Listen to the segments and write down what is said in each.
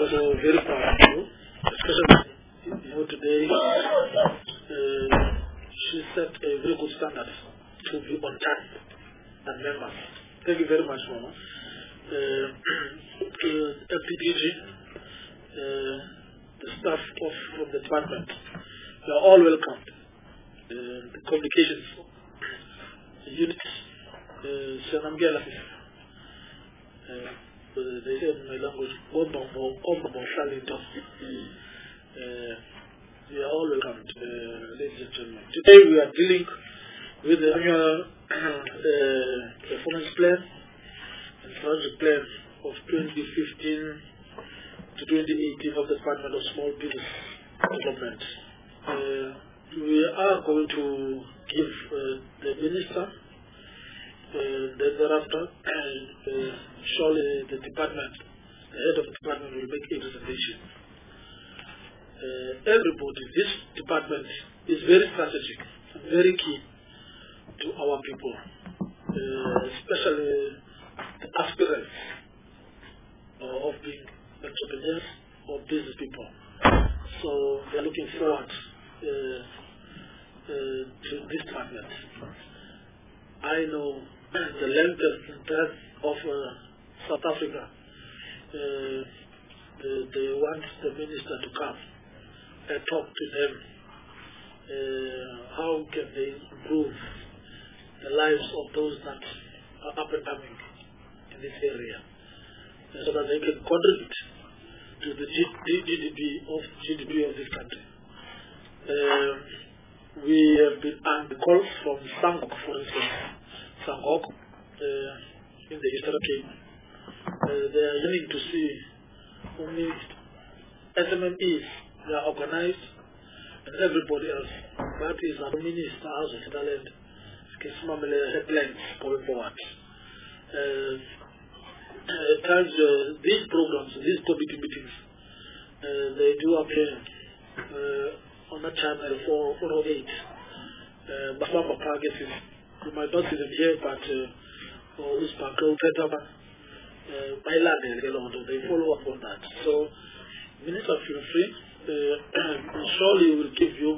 also very proud of you, especially today. She set a very good standard to be on time and members. Thank you very much, Mama. FPDG, the staff from the department, you are all welcome. The communications unit, Sanamgela, they say in my language, you are all welcome, ladies and gentlemen. Today we are dealing with the annual performance plan and strategic plan of 2015 to 2018 of the Department of Small Business Development. We are going to give the minister, thereafter, and surely the department, the head of the department will make a presentation. Everybody, this department is very strategic and very key to our people, especially the aspirants of being entrepreneurs or business people. So they are looking forward to this department. I know the length and breadth of South Africa. They want the minister to come and talk to them. How can they improve the lives of those that are up and coming in this area, so that they can contribute to the GDP of this country. We have been on the calls from Sangok, for instance, Sangok in the Eastern Cape. They are yearning to see only SMMEs, they are organized, and everybody else. That is our minister, House of Talent, headlines going forward. At times, these programs, these committee meetings, they do appear on a channel 408. Bafamba Parkesis. You might not see them here, but they follow up on that. So, Minister, feel free. Surely we will give you.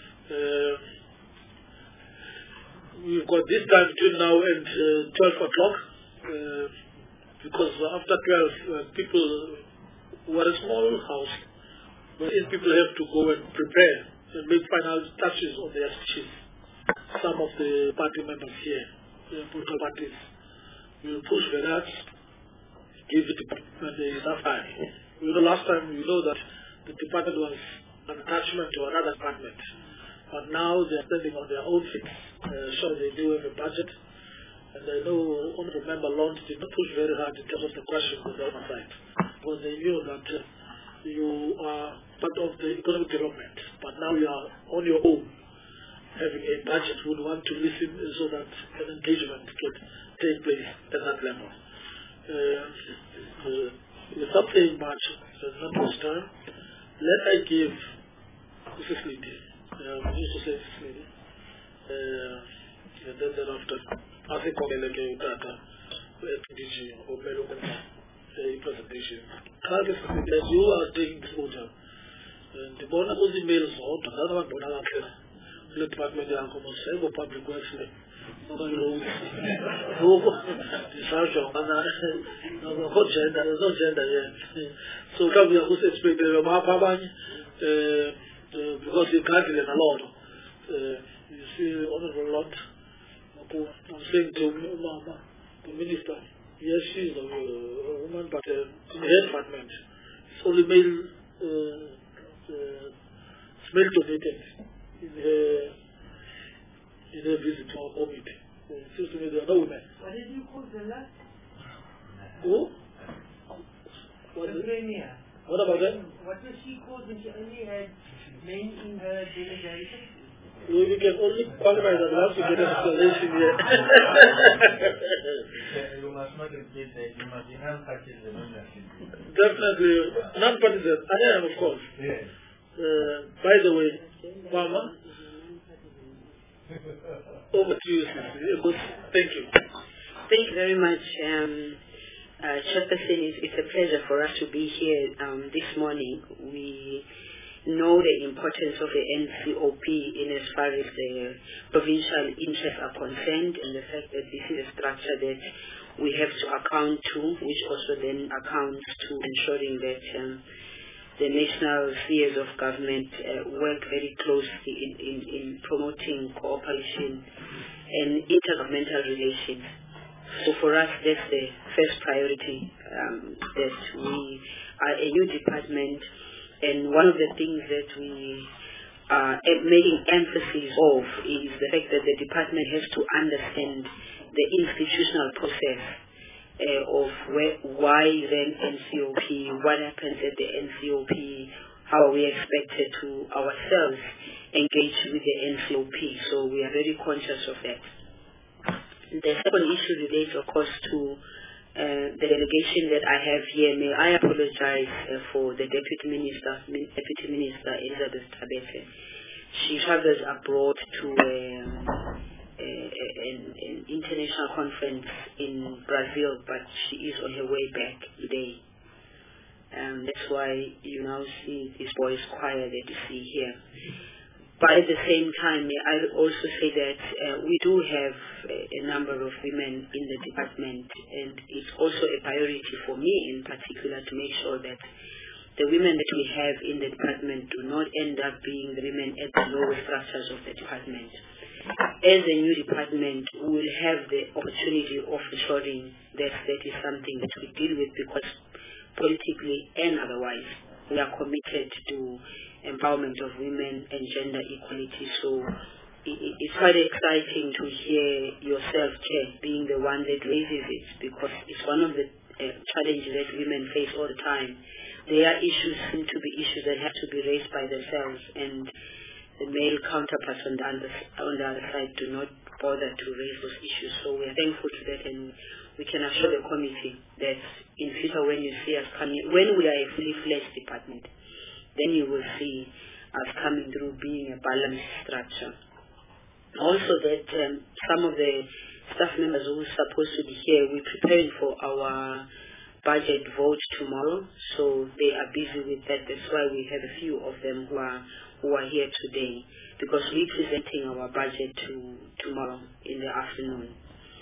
We've got this time between now and 12 o'clock. Because after 12, people were a small house, but people have to go and prepare and make final touches on their speeches. Some of the party members here, the political parties, will push for that, give the department enough time. Last time we know that the department was an attachment to another department, but now they are standing on their own feet. So they do have a budget. And I know Honorable Member Lawrence did not push very hard in terms of the questions on the other side, because they knew that you are part of the economic development, but now you are on your own, having a budget. We would want to listen so that an engagement can take place at that level. Without saying much, not much time, let I give Mrs. Lady, we used to say Mrs. Lady, and then thereafter, I think data FPDG or presentation. As you are taking this order, the bonus was emails out, another one, the department of public works. There's no gender yet. So come here, who's explaining because you can't get a lot. You see, Honorable Lot. I'm saying to Mama, the minister, yes, she's a woman, but in her department, it's only male donated in her visit to our committee. It seems to me there are no women. What did you call the last? Who? What about that? What was she called when she only had men in her delegation? We can only qualify that once we get an installation here. Definitely, non-partisan. I am, of course. Yes. By the way, Mama, over to you, Sisi. Thank you. Thank you very much, Chairperson, it's a pleasure for us to be here this morning. We know the importance of the NCOP in as far as the provincial interests are concerned, and the fact that this is a structure that we have to account to, which also then accounts to ensuring that the national spheres of government work very closely in promoting cooperation and intergovernmental relations. So for us, that's the first priority, that we are a new department, and one of the things that we are making emphasis of is the fact that the department has to understand the institutional process of why then NCOP, what happens at the NCOP, how are we expected to ourselves engage with the NCOP. So we are very conscious of that. The second issue relates, of course, to the delegation that I have here. May I apologize for the Deputy Minister Elizabeth Tabete. She travels abroad to an international conference in Brazil, but she is on her way back today. That's why you now see this boys' choir that you see here. But at the same time, I also say that we do have a number of women in the department, and it's also a priority for me in particular to make sure that the women that we have in the department do not end up being the women at the lower structures of the department. As a new department, we will have the opportunity of ensuring that that is something that we deal with, because politically and otherwise, we are committed to empowerment of women and gender equality. So it's quite exciting to hear yourself, Chair, being the one that raises it, because it's one of the challenges that women face all the time. Their issues seem to be issues that have to be raised by themselves, and the male counterparts on the other side do not bother to raise those issues. So we are thankful to that, and we can assure the committee that in future when you see us coming, when we are a fully fledged department, then you will see us coming through being a balanced structure. Also that some of the staff members who are supposed to be here, we're preparing for our budget vote tomorrow, so they are busy with that. That's why we have a few of them who are here today, because we're presenting our budget tomorrow in the afternoon.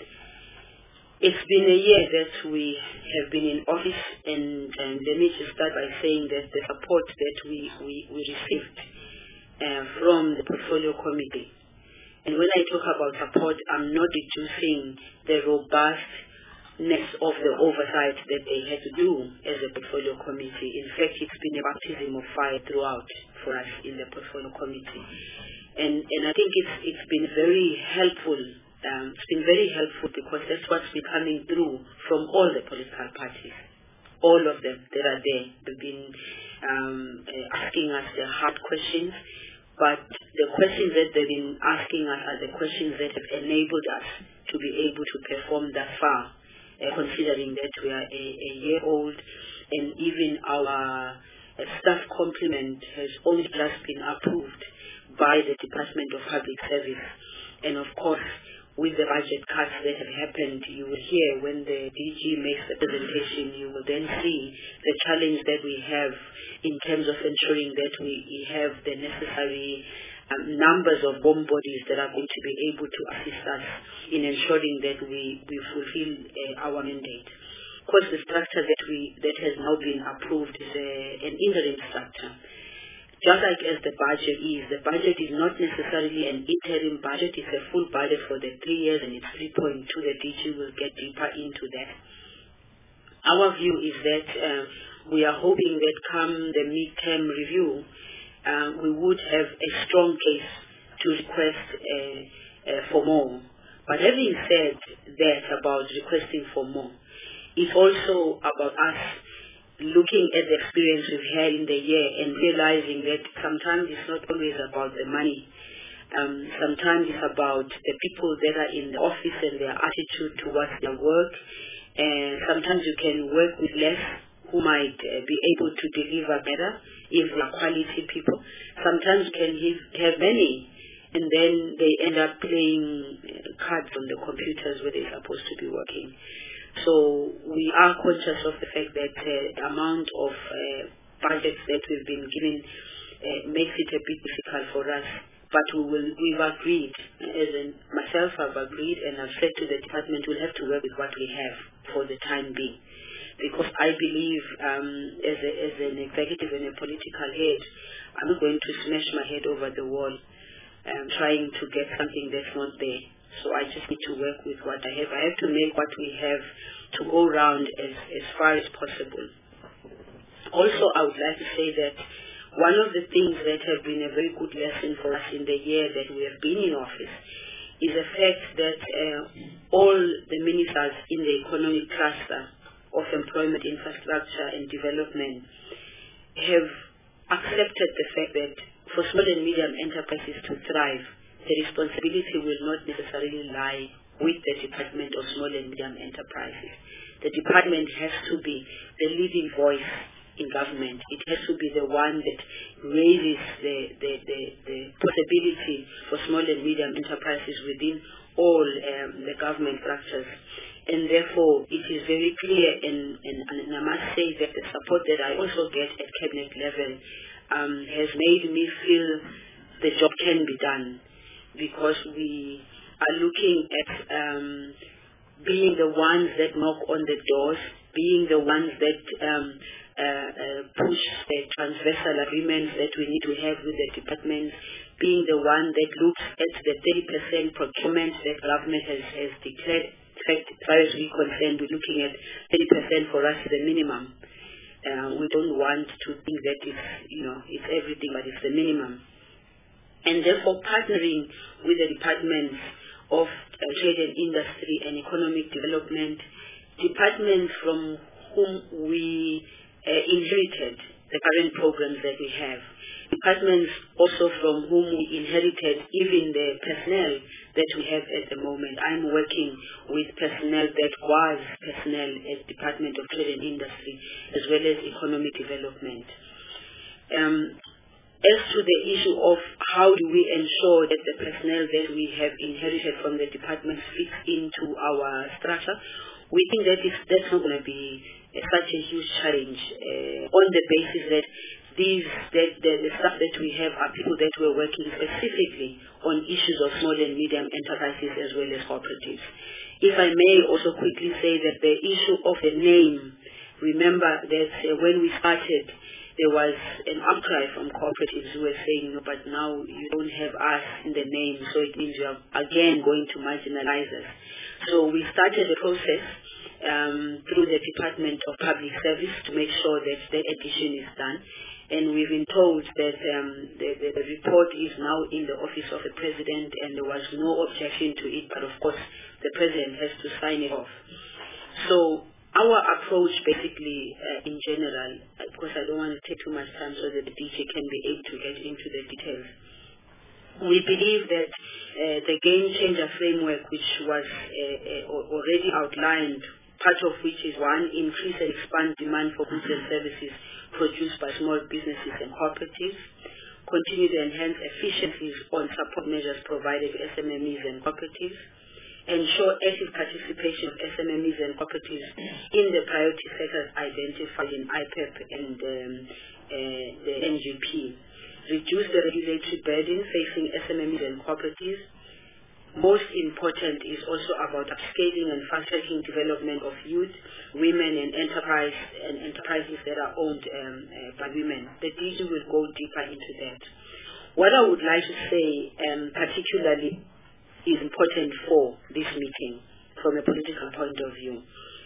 It's been a year that we have been in office, and let me just start by saying that the support that we received from the portfolio committee, and when I talk about support, I'm not reducing the robustness of the oversight that they had to do as a portfolio committee. In fact, it's been a baptism of fire throughout for us in the portfolio committee, and I think it's been very helpful. It's been very helpful, because that's what's been coming through from all the political parties. All of them that are there. They've been asking us the hard questions, but the questions that they've been asking us are the questions that have enabled us to be able to perform that far, considering that we are a year old, and even our staff complement has only just been approved by the Department of Public Service. And of course, with the budget cuts that have happened, you will hear when the DG makes the presentation, you will then see the challenge that we have in terms of ensuring that we have the necessary numbers of bomb bodies that are going to be able to assist us in ensuring that we fulfill our mandate. Of course, the structure that has now been approved is an interim structure. Just like as the budget is not necessarily an interim budget, it's a full budget for the 3 years, and it's 3.2. The DG will get deeper into that. Our view is that we are hoping that come the midterm review, we would have a strong case to request for more. But having said that about requesting for more, it's also about us looking at the experience we've had in the year and realizing that sometimes it's not always about the money. Sometimes it's about the people that are in the office and their attitude towards their work. And sometimes you can work with less, who might be able to deliver better if they are quality people. Sometimes you can have many, and then they end up playing cards on the computers where they're supposed to be working. So we are conscious of the fact that the amount of budgets that we've been given makes it a bit difficult for us. But we've agreed, myself I've agreed, and I've said to the department we'll have to work with what we have for the time being. Because I believe as an executive and a political head, I'm not going to smash my head over the wall trying to get something that's not there. So I just need to work with what I have. I have to make what we have to go round as far as possible. Also, I would like to say that one of the things that have been a very good lesson for us in the year that we have been in office is the fact that all the ministers in the economic cluster of employment, infrastructure and development have accepted the fact that for small and medium enterprises to thrive, the responsibility will not necessarily lie with the Department of Small and Medium Enterprises. The department has to be the leading voice in government. It has to be the one that raises the possibility for small and medium enterprises within all the government structures. And therefore, it is very clear, and I must say that the support that I also get at cabinet level has made me feel the job can be done, because we are looking at being the ones that knock on the doors, being the ones that push the transversal agreements that we need to have with the departments, being the one that looks at the 30% procurement that government has declared. In fact, as far as we're concerned, we're looking at 30% for us the minimum. We don't want to think that it's everything, but it's the minimum. And therefore, partnering with the departments of trade and industry and economic development, departments from whom we inherited the current programs that we have, departments also from whom we inherited even the personnel that we have at the moment. I'm working with personnel that was personnel at Department of Trade and Industry as well as Economic Development. As to the issue of how do we ensure that the personnel that we have inherited from the department fits into our structure, we think that that's not going to be such a huge challenge on the basis that the staff that we have are people that were working specifically on issues of small and medium enterprises as well as cooperatives. If I may also quickly say that the issue of the name, remember that when we started, there was an outcry from cooperatives who were saying, no, but now you don't have us in the name, so it means you are again going to marginalize us. So we started the process through the Department of Public Service to make sure that the addition is done. And we've been told that the report is now in the office of the President and there was no objection to it, but of course the President has to sign it off. So our approach basically in general, because I don't want to take too much time so that the DJ can be able to get into the details, we believe that the game changer framework, which was already outlined, part of which is one, increase and expand demand for goods and services produced by small businesses and cooperatives, continue to enhance efficiencies on support measures provided to SMMEs and cooperatives, ensure active participation of SMMEs and cooperatives in the priority sectors identified in IPEP and the NGP, reduce the regulatory burden facing SMMEs and cooperatives. Most important is also about upscaling and fast-tracking development of youth, women, and enterprises that are owned by women. The DG will go deeper into that. What I would like to say particularly is important for this meeting from a political point of view.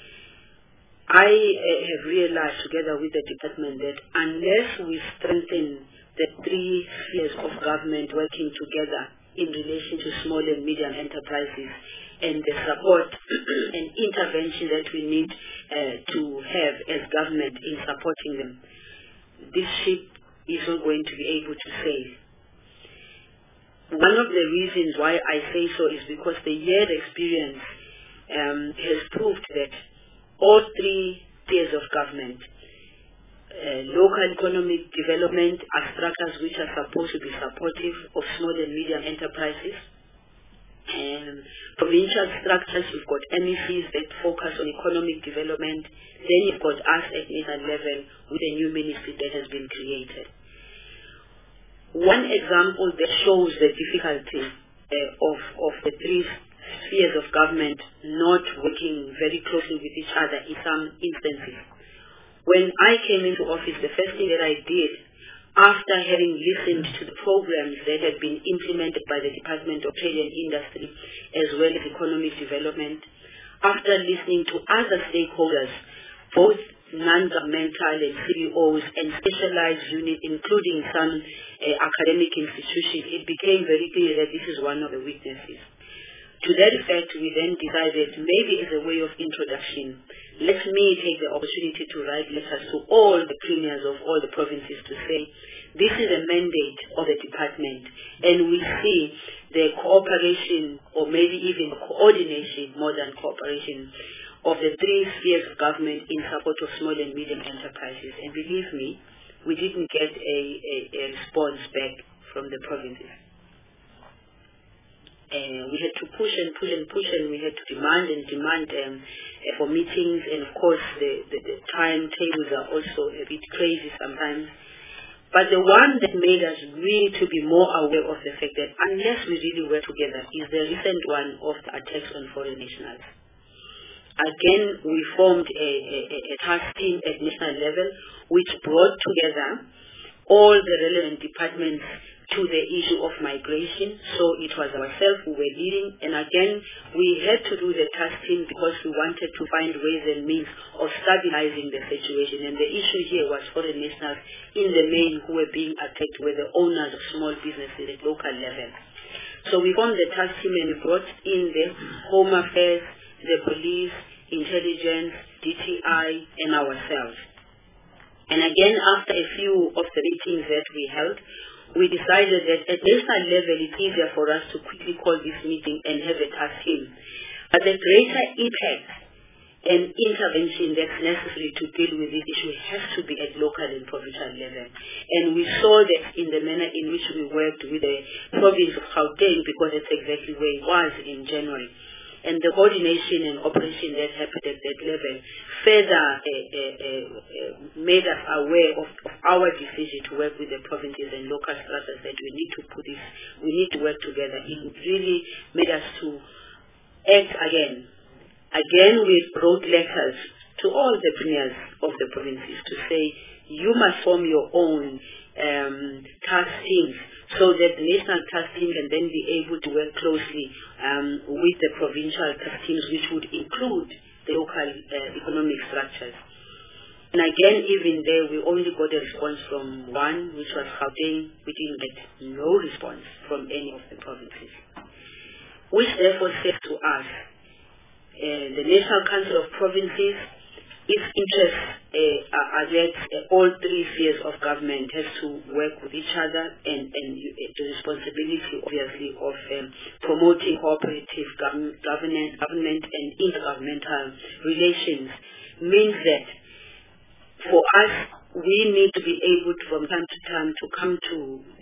I have realized together with the department that unless we strengthen the three spheres of government working together in relation to small and medium enterprises and the support and intervention that we need to have as government in supporting them, this ship is not going to be able to sail. One of the reasons why I say so is because the year experience has proved that all three tiers of government, local economic development, are structures which are supposed to be supportive of small and medium enterprises. provincial structures, you've got MECs that focus on economic development. Then you've got us at national level with a new ministry that has been created. One example that shows the difficulty of the three spheres of government not working very closely with each other in some instances. When I came into office, the first thing that I did, after having listened to the programs that had been implemented by the Department of Trade and Industry as well as Economic Development, after listening to other stakeholders, both non-governmental and CEOs and specialized units, including some academic institutions, it became very clear that this is one of the weaknesses. To that effect, we then decided maybe as a way of introduction, let me take the opportunity to write letters to all the premiers of all the provinces to say, this is a mandate of the department, and we see the cooperation or maybe even coordination, more than cooperation, of the three spheres of government in support of small and medium enterprises. And believe me, we didn't get a response back from the provinces. We had to push and push and push, and we had to demand and demand for meetings, and of course the timetables are also a bit crazy sometimes. But the one that made us really to be more aware of the fact that unless we really work together is the recent one of the attacks on foreign nationals. Again, we formed a task team at national level which brought together all the relevant departments to the issue of migration. So it was ourselves who were leading, and again we had to do the task team because we wanted to find ways and means of stabilizing the situation. And the issue here was foreign nationals in the main who were being attacked were the owners of small businesses at local level. So we formed the task team and we brought in the Home Affairs, the police, intelligence, DTI, and ourselves. And again, after a few of the meetings that we held, we decided that at national level it's easier for us to quickly call this meeting and have a task team. But the greater impact and intervention that's necessary to deal with this issue has to be at local and provincial level. And we saw that in the manner in which we worked with the province of Gauteng, because that's exactly where it was in January. And the coordination and operation that happened at that level further made us aware of our decision to work with the provinces and local structures that we need to work together. It really made us to act again. Again, we wrote letters to all the premiers of the provinces to say, you must form your own task teams so that the national task team can then be able to work closely with the provincial task teams, which would include the local economic structures. And again, even there, we only got a response from one, which was Gauteng. We didn't get no response from any of the provinces. Which therefore says to us, the National Council of Provinces, its interests are that all three spheres of government has to work with each other, and the responsibility, obviously, of promoting cooperative government and intergovernmental relations means that for us, we need to be able to, from time to time, to come to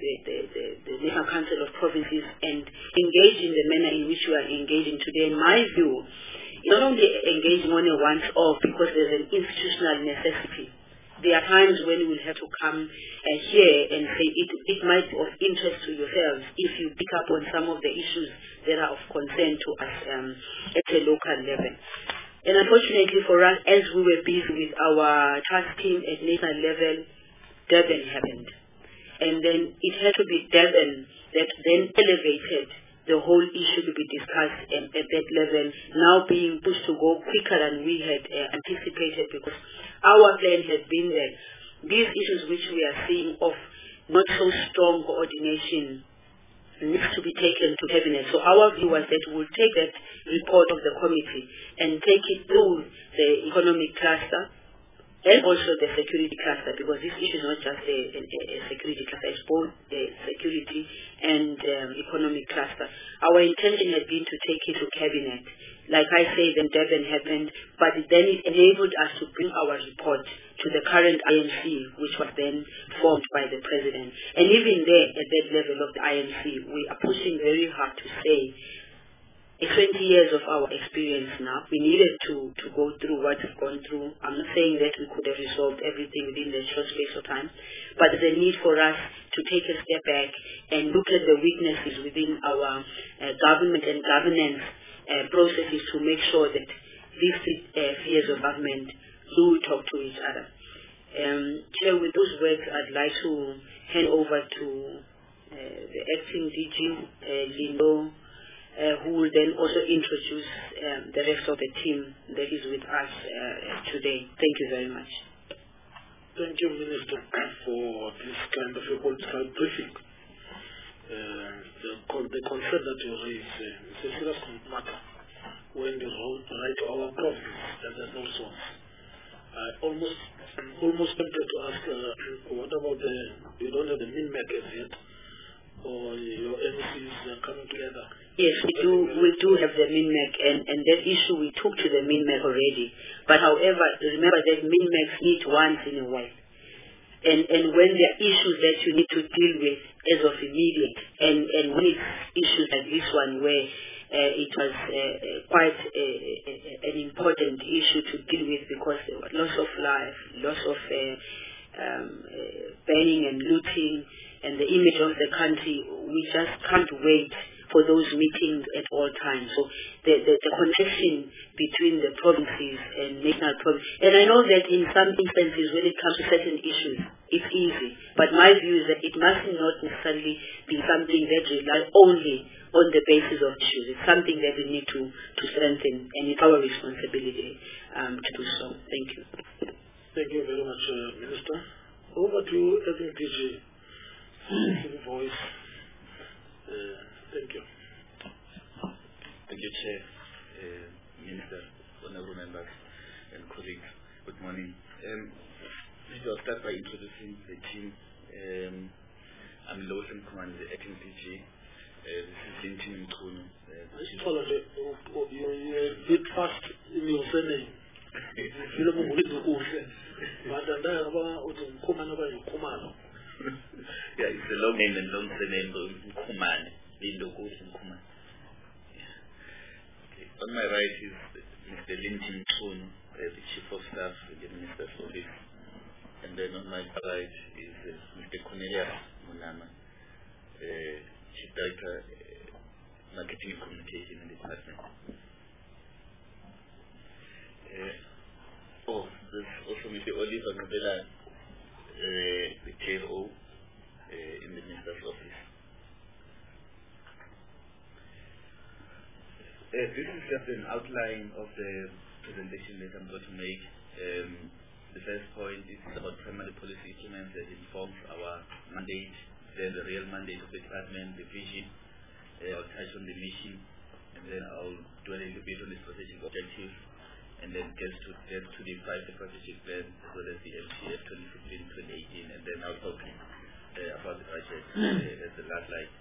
the National Council of Provinces and engage in the manner in which we are engaging today. In my view, not only engaging on a once-off because there's an institutional necessity. There are times when we will have to come here and say it might be of interest to yourselves if you pick up on some of the issues that are of concern to us at a local level. And unfortunately for us, as we were busy with our task team at national level, Durban happened. And then it had to be Durban that then elevated the whole issue to be discussed at that level, now being pushed to go quicker than we had anticipated, because our plan had been that these issues which we are seeing of not so strong coordination needs to be taken to cabinet. So our view was that we'll take that report of the committee and take it through the economic cluster and also the security cluster, because this issue is not just a security cluster, it's both the security and economic cluster. Our intention had been to take it to cabinet. Like I say, then Durban happened, but then it enabled us to bring our report to the current IMC, which was then formed by the president. And even there, at that level of the IMC, we are pushing very hard to say 20 years of our experience now. We needed to go through what we've gone through. I'm not saying that we could have resolved everything within the short space of time, but there's a need for us to take a step back and look at the weaknesses within our government and governance processes to make sure that these spheres of government do talk to each other. Chair, with those words, I'd like to hand over to the acting DG, Lindo, who will then also introduce the rest of the team that is with us today. Thank you very much. Thank you, Minister, for this kind of a political briefing. The concern that you raise is a serious matter when you write our province and then also almost tempted to ask what about you don't have the MINMEC as yet, or your MCs coming together? Yes, we do have the MINMEC, and that issue we took to the MINMEC already. But however, remember that MINMECs meet once in a while. And when there are issues that you need to deal with as of immediate, and when it's issues like this one where it was quite an important issue to deal with because there was loss of life, loss of burning and looting, and the image of the country, we just can't wait for those meetings at all times. So the connection between the provinces and national provinces, and I know that in some instances when it comes to certain issues, it's easy. But my view is that it must not necessarily be something that relies only on the basis of issues. It's something that we need to strengthen, and it's our responsibility to do so. Thank you. Thank you very much, Minister. Over to you, I think DG. Voice. Thank you. Thank you, Chair, Minister, honorable members, and colleagues. Good morning. I'll start by introducing the team. I'm Losen Command, the acting DG. This is Lintin Mkunu. You're a bit fast in your surname. Yeah, it's a long name and long surname, Kumane. Kumane. Okay. On my right is Mr. Lintin Mkunu, the Chief of Staff in the Minister's Office. And then on my right is Mr. Cornelius Munama, Chief Director, Marketing and Communication in the department. There's also Mr. Oliver Novella, the JO in the Minister's Office. This is just an outline of the presentation that I'm going to make. The first point is about primary policy instruments that informs our mandate, then the real mandate of the department, the vision. I'll touch on the mission, and then I'll dwell a little bit on the strategic objectives, and then get to the 5-year strategic plan as well as the MCF 2015-2018, and then I'll talk about the budget as the last slide.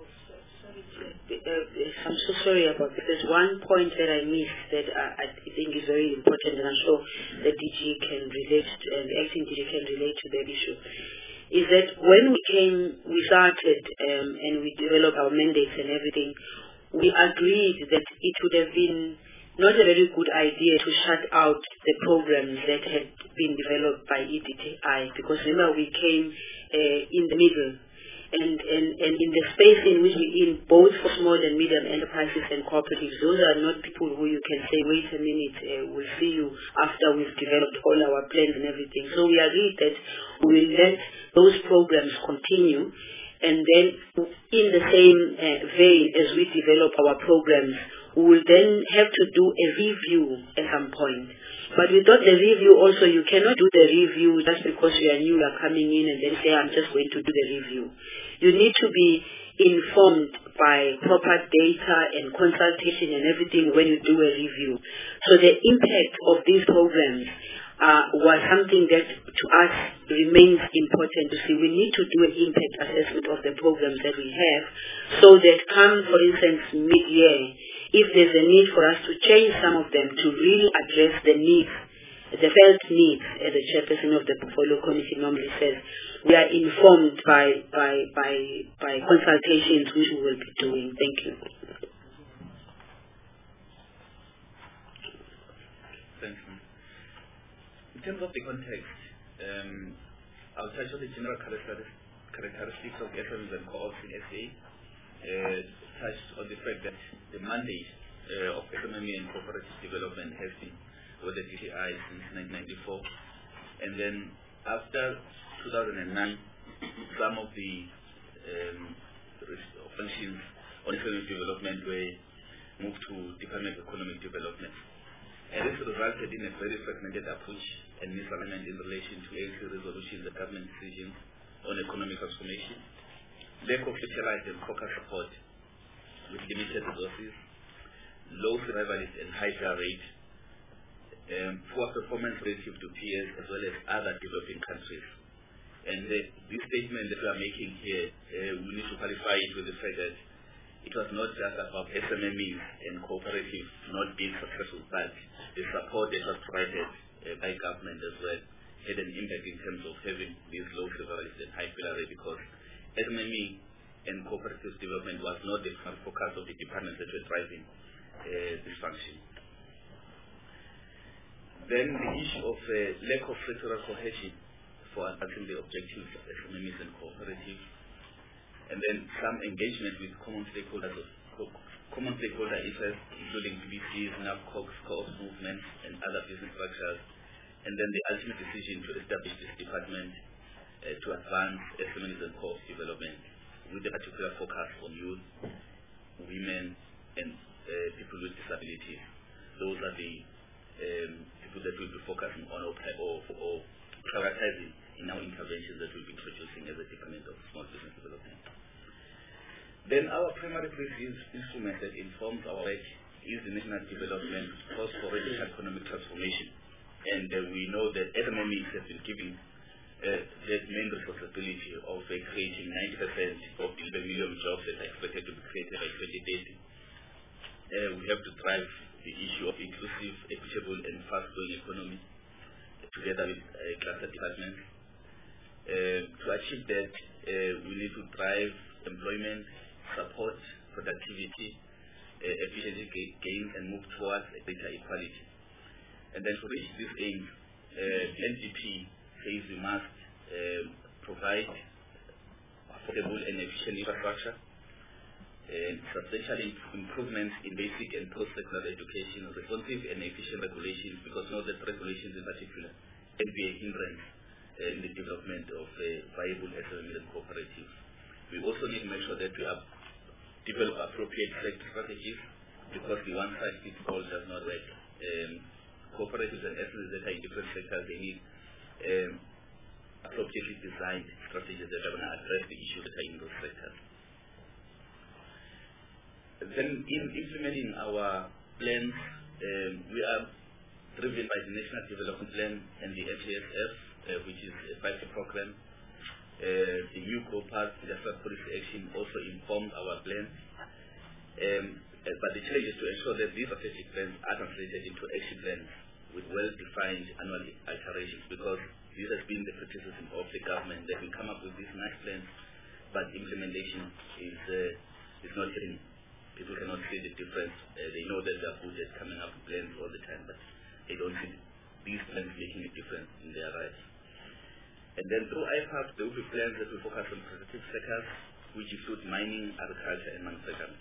I'm so sorry about this. There's one point that I missed that I think is very important, and I'm sure the DG can relate to, and the acting DG can relate to that issue. Is that when we started and we developed our mandates and everything, we agreed that it would have been not a very good idea to shut out the programs that had been developed by EDTI, because remember we came in the middle. And in the space in which we're in, both for small and medium enterprises and cooperatives, those are not people who you can say, wait a minute, we'll see you after we've developed all our plans and everything. So we agreed that we will let those programs continue, and then in the same vein as we develop our programs, we will then have to do a review at some point. But we thought the review also, you cannot do the review just because you are new, you are coming in and then say, I'm just going to do the review. You need to be informed by proper data and consultation and everything when you do a review. So the impact of these programs was something that to us remains important to see. We need to do an impact assessment of the programs that we have, so that come, for instance, mid-year, if there's a need for us to change some of them to really address the needs, the felt needs, as the chairperson of the portfolio committee normally says, we are informed by consultations which we will be doing. Thank you. terms of the context, I'll touch on the general characteristics of SMEs and co-ops in SA, touch on the fact that the mandate of SME and cooperative development has been with the DTI since 1994, and then after 2009, some of the functions on economic development were moved to Department of Economic Development. And this resulted in a very fragmented approach and misalignment in relation to ANC resolutions and government decisions on economic transformation, lack of specialized and focused support with limited resources, low survivalist and high failure rate, poor performance relative to peers as well as other developing countries. And this statement that we are making here, we need to qualify it with the fact that it was not just about SMMEs and cooperatives not being successful, but the support that was provided by government as well had an impact in terms of having these low survivalist and high failure rate, because SMME and cooperative development was not the focus of the departments that were driving this function. Then the issue of lack of sectoral cohesion for advancing the objectives of SMEs and cooperatives, and then some engagement with common stakeholder interests, including PBCs, NAPCOCs, co-op movements, and other business structures, and then the ultimate decision to establish this department to advance SMEs and co-op development with a particular focus on youth, women, and people with disabilities. Those are the people that we'll be focusing on or prioritizing in our interventions that we'll be introducing as a Department of Small Business Development. Then our primary instrument that informs our work is the National Development Course for Radical Economic Transformation. And we know that SMEs have been given the main responsibility of creating 90% of the 11 million jobs that are expected to be created by 2030. We have to drive the issue of inclusive, equitable, and fast-growing economy together with cluster departments. To achieve that, we need to drive employment, support productivity, efficiency gains, and move towards greater equality. And then to reach this aim, NDP says we must provide affordable and efficient infrastructure, substantial improvements in basic and post-secondary education, responsive and efficient regulations, because know that regulations in particular can be a hindrance in the development of viable SMEs and cooperatives. We also need to make sure that we develop appropriate sector strategies, because the one-size-fits-all does not work. Cooperatives and SMEs that are in different sectors, they need appropriately designed strategies that are going to address the issues that are in those sectors. Then in implementing our plans, we are driven by the National Development Plan and the FASF, which is a 5-year program. The new co-part industrial policy action also informs our plans. But the challenge is to ensure that these strategic plans are translated into action plans with well-defined annual alterations, because this has been the criticism of the government, that we come up with these nice plans, but implementation is not getting. People cannot see the difference. They know that they are good at coming up with plans all the time, but they don't see these plans making a difference in their lives. And then through IPAP, there will be plans that will focus on productive sectors, which include mining, agriculture, and manufacturing.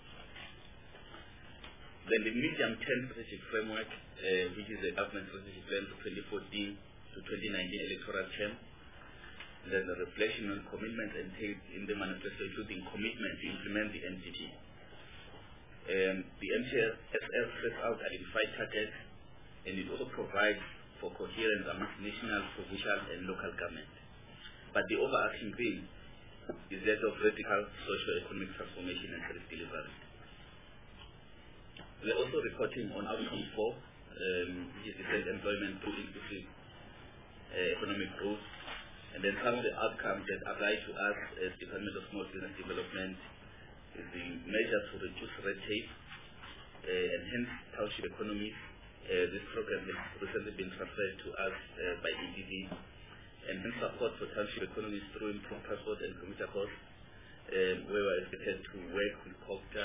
Then the medium-term strategic framework, which is the government strategic plan for 2014 to 2019 electoral term. Then the reflection on commitments entailed in the manifesto, including commitment to implement the NDP. The MTSF sets out identified targets, and it also provides for coherence amongst national, provincial, and local government. But the overarching theme is that of radical socio-economic transformation and service delivery. We are also reporting on outcome 4, which is the employment through inclusive economic growth. And then some of the outcomes that apply to us as Department of Small Business Development is the measures to reduce red tape, enhance township economies. This program has recently been transferred to us by EDB, and hence support for township economies through improved transport and commuter costs, where we are expected to work with COCTA,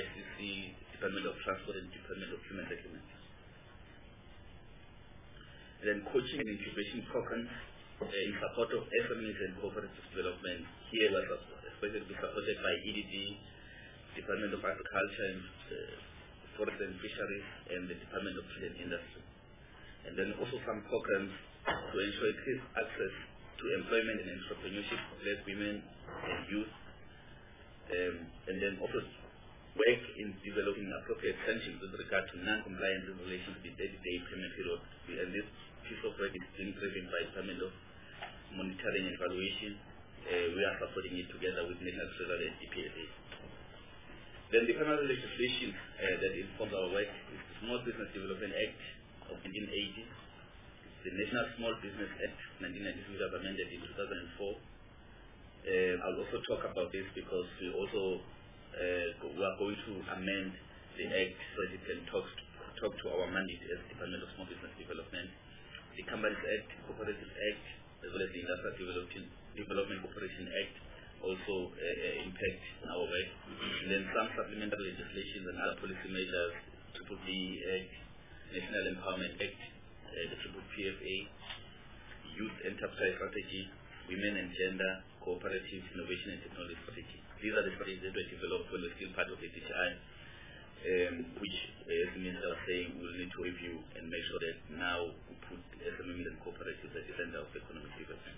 DICC, Department of Transport, and Department of Human Settlements. Then coaching and incubation programs in support of SMEs and cooperative development. Here was especially supported by EDD, Department of Agriculture and Forest and Fisheries, and the Department of Trade and Industry. And then also some programs to ensure increased access to employment and entrepreneurship for Black women and youth. And then also work in developing appropriate sanctions with regard to non-compliance in relation to the 30-day payment period. And this piece of work is being driven by Department of Monitoring and Evaluation. We are supporting it together with National Treasury and DPSA. Then the primary legislation that informs our work is the Small Business Development Act of 1980, the National Small Business Act 1996, which was amended in 2004. I'll also talk about this because we also we are going to amend the Act so that it can talk to our mandate as Department of Small Business Development. The Companies Act, Cooperative Act, as well as the Industrial Development Corporation Act also impact our work. And then some supplementary legislation and other policy measures, BBB Act, National Empowerment Act, the PPFA, Youth Enterprise Strategy, Women and Gender, Cooperative Innovation and Technology Strategy. These are the strategies that were developed when we're still part of the DTI, which, as the Minister was saying, we'll need to review and make sure that now we put SMEs and cooperatives at the center of economic development.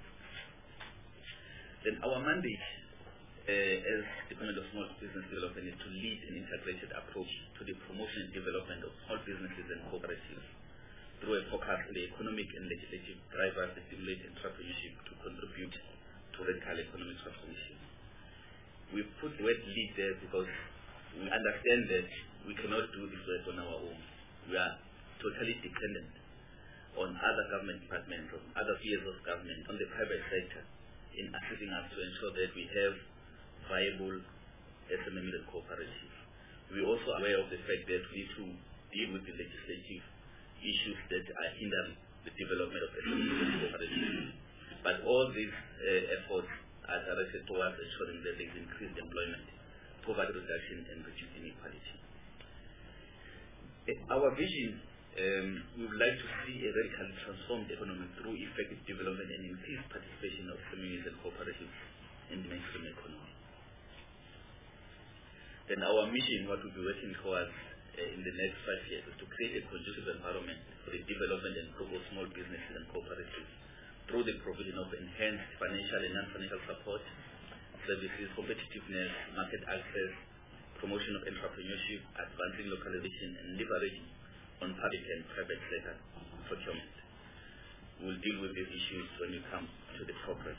Then our mandate as Department of Small Business Development is to lead an integrated approach to the promotion and development of small businesses and cooperatives through a focus on the economic and legislative drivers that stimulate entrepreneurship to contribute to radical economic transformation. We put the word lead there because we understand that we cannot do this work on our own. We are totally dependent on other government departments, on other spheres of government, on the private sector in assisting us to ensure that we have viable SMEs and cooperatives. We are also aware of the fact that we need to deal with the legislative issues that are hindering the development of SMEs and cooperatives. But all these efforts are directed towards ensuring that there is increased employment, poverty reduction, and reduced inequality. Our vision, we would like to see a radically transformed economy through effective development and increased participation of SMEs and cooperatives in the mainstream economy. Then our mission, what we'll be working towards in the next 5 years, is to create a conducive environment for the development and growth of small businesses and cooperatives through the provision of enhanced financial and non-financial support, services, competitiveness, market access, promotion of entrepreneurship, advancing localization, and leveraging on public and private sector procurement. We'll deal with these issues when we come to the progress.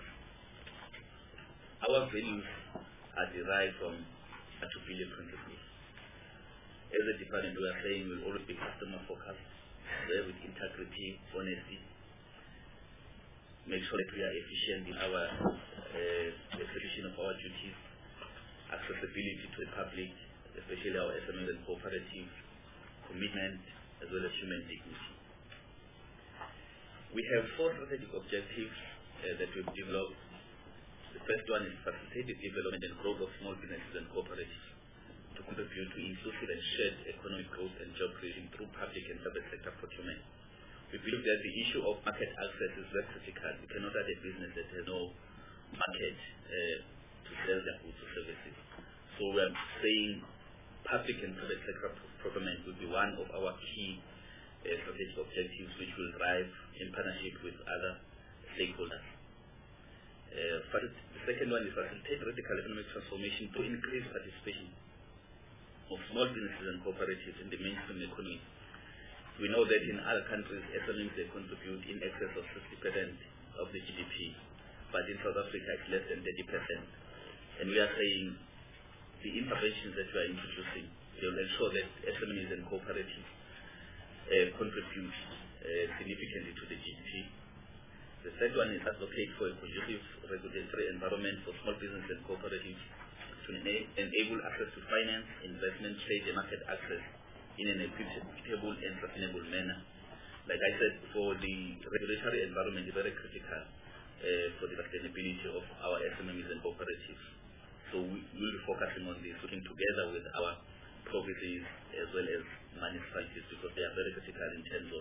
Our values are derived from a 2 billion principles. As a department, we are saying we'll always be customer focused, with integrity, honesty, make sure that we are efficient in our execution of our duties, accessibility to the public, especially our SMEs and cooperatives, commitment, as well as human dignity. We have 4 strategic objectives that we've developed. The first one is facilitate the development and growth of small businesses and cooperatives to contribute to inclusive and shared economic growth and job creation through public and private sector procurement. We believe that the issue of market access is very critical. We cannot have a business that has no market to sell their goods or services. So we are saying public and private sector procurement will be one of our key strategic objectives, which will drive in partnership with other stakeholders. The second one is facilitate radical economic transformation to increase participation of small businesses and cooperatives in the mainstream economy. We know that in other countries, SMEs they contribute in excess of 50% of the GDP, but in South Africa it's less than 30%. And we are saying the interventions that we are introducing will ensure that SMEs and cooperatives contribute significantly to the GDP. The third one is advocate for a conducive regulatory environment for small businesses and cooperatives to enable access to finance, investment, trade, and market access in an equitable and sustainable manner. Like I said before, the regulatory environment is very critical for the sustainability of our SMEs and cooperatives. So we will be focusing on this, working together with our provinces as well as municipalities, because they are very critical in terms of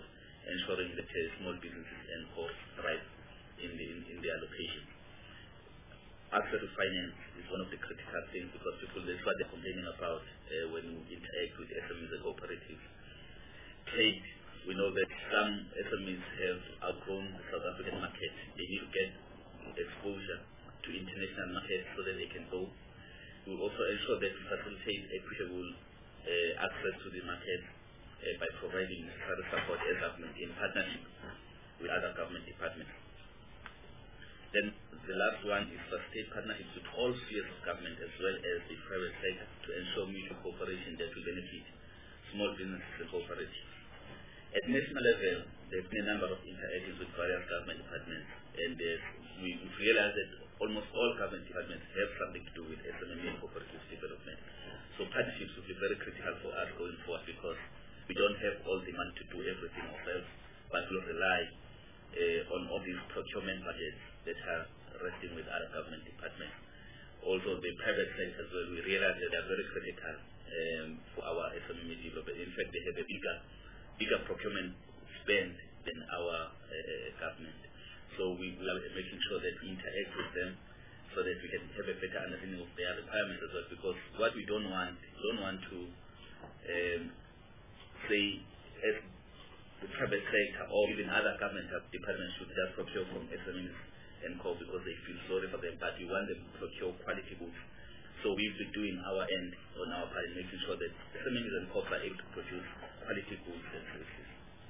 ensuring that small businesses and co-ops thrive in their location. Access to finance is one of the critical things because that's what they're complaining about when we interact with SMEs and cooperatives. Trade, we know that some SMEs have outgrown the South African market. They need to get exposure to international markets so that they can go. We will also ensure that we facilitate equitable access to the market by providing necessary support as government in partnership with other government departments. Then the last one is facilitate partnerships with all spheres of government as well as the private sector to ensure mutual cooperation that will benefit small businesses and cooperatives. At national level, there have been a number of interactions with various government departments, and we've realized that almost all government departments have something to do with SME and cooperative development. So partnerships will be very critical for us going forward because we don't have all the money to do everything ourselves, but we'll rely on all these procurement budgets that are resting with other government departments. Also, the private sector as well, we realize that they are very critical for our SME development. In fact, they have a bigger procurement spend than our government. So we are making sure that we interact with them so that we can have a better understanding of their requirements as well, because what we don't want to say as the private sector or even other government departments should just procure from SMEs and co because they feel sorry for them, but we want them to procure quality goods. So we've been doing our end on our part, making sure that SMEs and co are able to produce quality goods and services.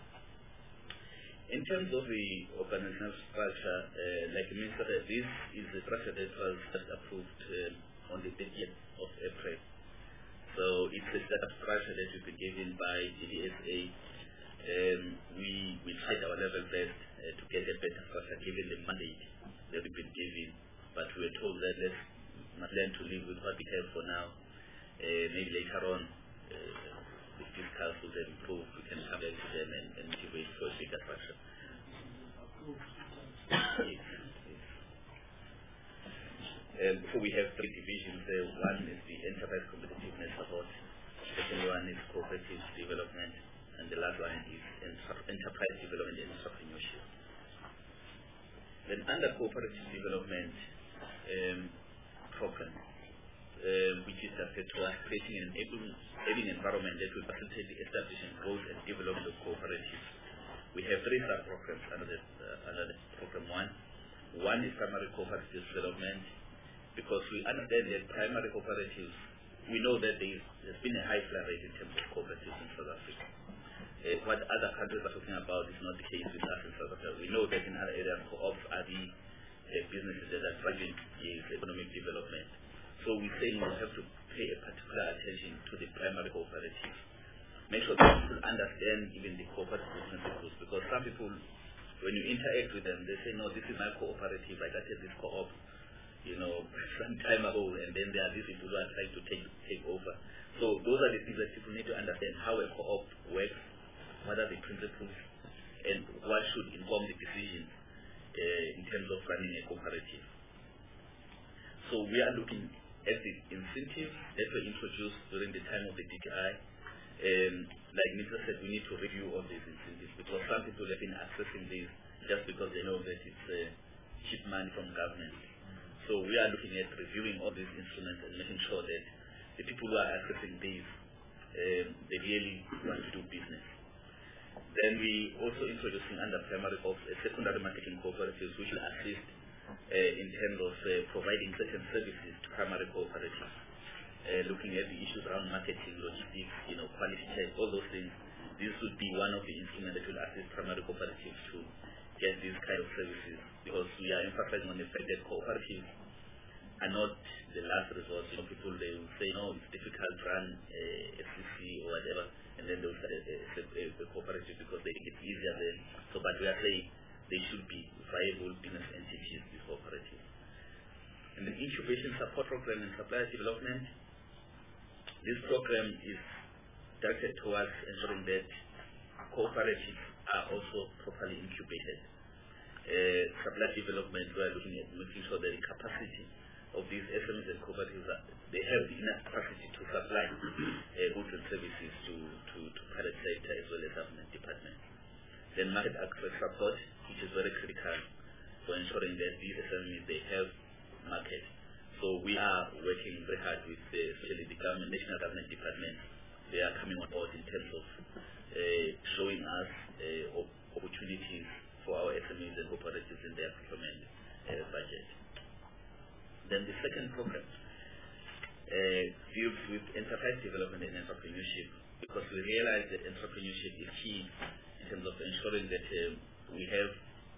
In terms of the organizational structure, like the Minister said, this is the structure that was just approved on the 30th of April. So it's a set of structure that we've been given by GDSA. We tried our level best to get a better structure given the mandate that we've been given, but we were told that let's learn to live with what we have for now. Maybe later on, if this council then improve, we can come back to them and motivate for a bigger structure. So we have three divisions there. One is the enterprise competitiveness support, the second one is cooperative development, and the last one is enterprise development and entrepreneurship. Then under cooperative development program, which is affected towards creating an enabling environment that will facilitate the establishment, growth, and development of cooperatives. We have three sub-programs under the program one. One is primary cooperative development, because we understand that primary cooperatives, we know that there's been a high flood rate in terms of cooperatives in South Africa. What other countries are talking about is not the case with us in South Africa. We know that in other areas, co-ops are the businesses that are driving economic development. So we say we have to pay a particular attention to the primary cooperatives. Make sure that people understand even the cooperative principles, because some people, when you interact with them, they say, no, this is my cooperative, I started this co-op, some time ago, and then there are these people who are trying to take over. So those are the things that people need to understand, how a co-op works, what are the principles, and what should inform the decision in terms of running a cooperative. So we are looking at the incentives that were introduced during the time of the DTI. Like Mr. said, we need to review all these incentives, because some people have been accessing these just because they know that it's cheap money from government. So we are looking at reviewing all these instruments and making sure that the people who are accessing these, they really want to do business. Then we also introducing under primary ops secondary marketing cooperatives, which will assist in terms of providing certain services to primary cooperatives, looking at the issues around marketing, logistics, quality check, all those things. This would be one of the instruments that will assist primary cooperatives to get these kind of services, because we are emphasizing on the fact that cooperatives are not the last resort. People, they will say, no, it's difficult to run a FCC or whatever, and then they will start a cooperative because they think it's easier then. So, but we are saying they should be viable business entities, these cooperatives. And the incubation support program and supplier development, this program is directed towards ensuring that cooperatives are also properly incubated. Supplier development, we are looking at making sure that the capacity of these SMEs and cooperatives, they have the enough capacity to supply goods and services to private sector as well as government departments. Then market access support, which is very critical for ensuring that these SMEs, they have market. So we are working very hard with especially the government, national government departments. They are coming on board in terms of showing us opportunities for our SMEs and cooperatives in their procurement budget. Then the second program deals with enterprise development and entrepreneurship, because we realize that entrepreneurship is key in terms of ensuring that we have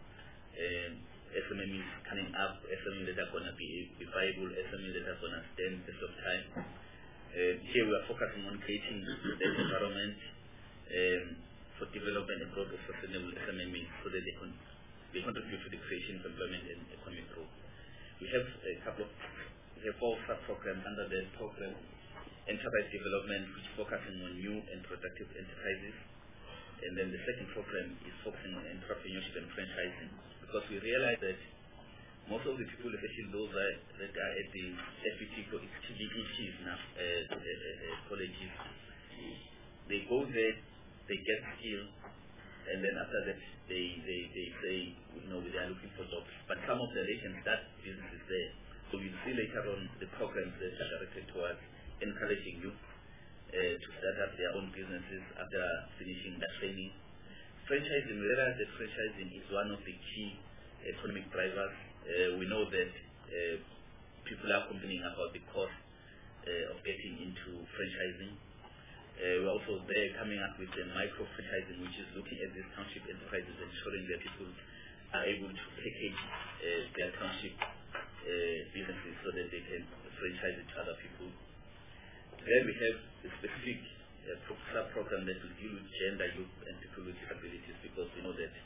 SMEs coming up, SMEs that are going to be viable, SMEs that are going to stand the test of time. Here we are focusing on creating that environment for development and growth of sustainable SMEs so that they contribute to the creation of employment and economic growth. We have we have 4 sub-programs under that program: enterprise development, which is focusing on new and productive enterprises. And then the second program is focusing on entrepreneurship and franchising, because we realize that most of the people, especially those that are at the FET for TDETs now, colleges, they go there, they get skill, and then after that they say, they are looking for jobs. But some of them, they can start businesses there. So you'll see later on the programs that are directed towards encouraging youth to start up their own businesses after finishing that training. Franchising, we realize that franchising is one of the key economic drivers. We know that people are complaining about the cost of getting into franchising. We're also there coming up with the micro franchising, which is looking at these township enterprises, ensuring that people are able to package their township businesses so that they can franchise it to other people. Then we have a specific sub-program that will deal with gender, youth, and people with disabilities, because we know that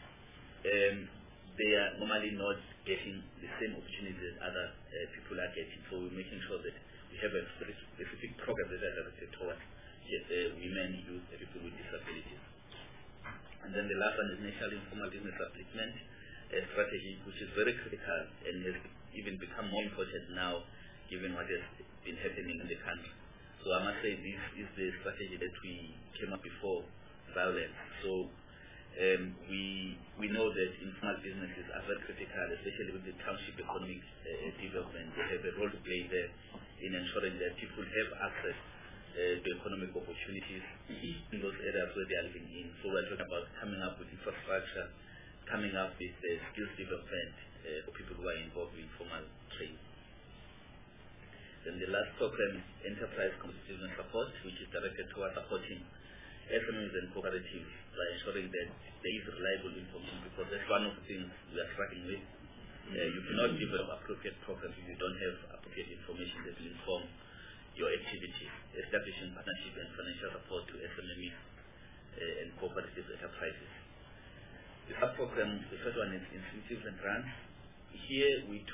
they are normally not getting the same opportunities that other people are getting. So we're making sure that we have a specific program that are directed towards women, youth, and people with disabilities. And then the last one is National Informal Business Upliftment Strategy, which is very critical and has even become more important now given what has been happening in the country. So I must say this is the strategy that we came up before violence. So we know that informal businesses are very critical, especially with the township economic development. They have a role to play there in ensuring that people have access to economic opportunities in those areas where they are living in. So we're talking about coming up with infrastructure, coming up with skills development for people who are involved in formal trade. Then the last program is Enterprise Competitiveness Support, which is directed towards supporting SMEs and cooperatives by ensuring that there is reliable information, because that's one of the things we are struggling with. You cannot develop appropriate programs if you don't have appropriate information that will inform your activities. Establishing partnership and financial support to SMEs and cooperative enterprises. The sub-program, the first one is incentives and grants. Here we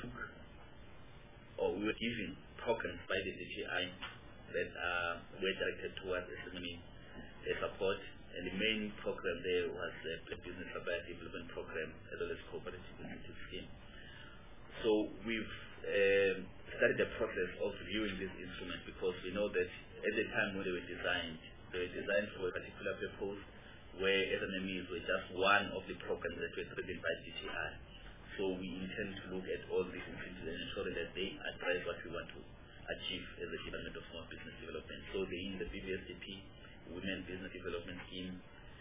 were given programs by the DTI that were directed towards SME support, and the main program there was the Business Supplier Development Program as well as Cooperative Incentive Scheme. So we've started the process of reviewing this instrument, because we know that at the time when they were designed for a particular purpose, where SMEs were just one of the programs that were driven by DTI. So we intend to look at all these incentives and ensure that they address what we want to achieve as a Department of Small Business Development. So they in the BBSDP, Women Business Development Scheme,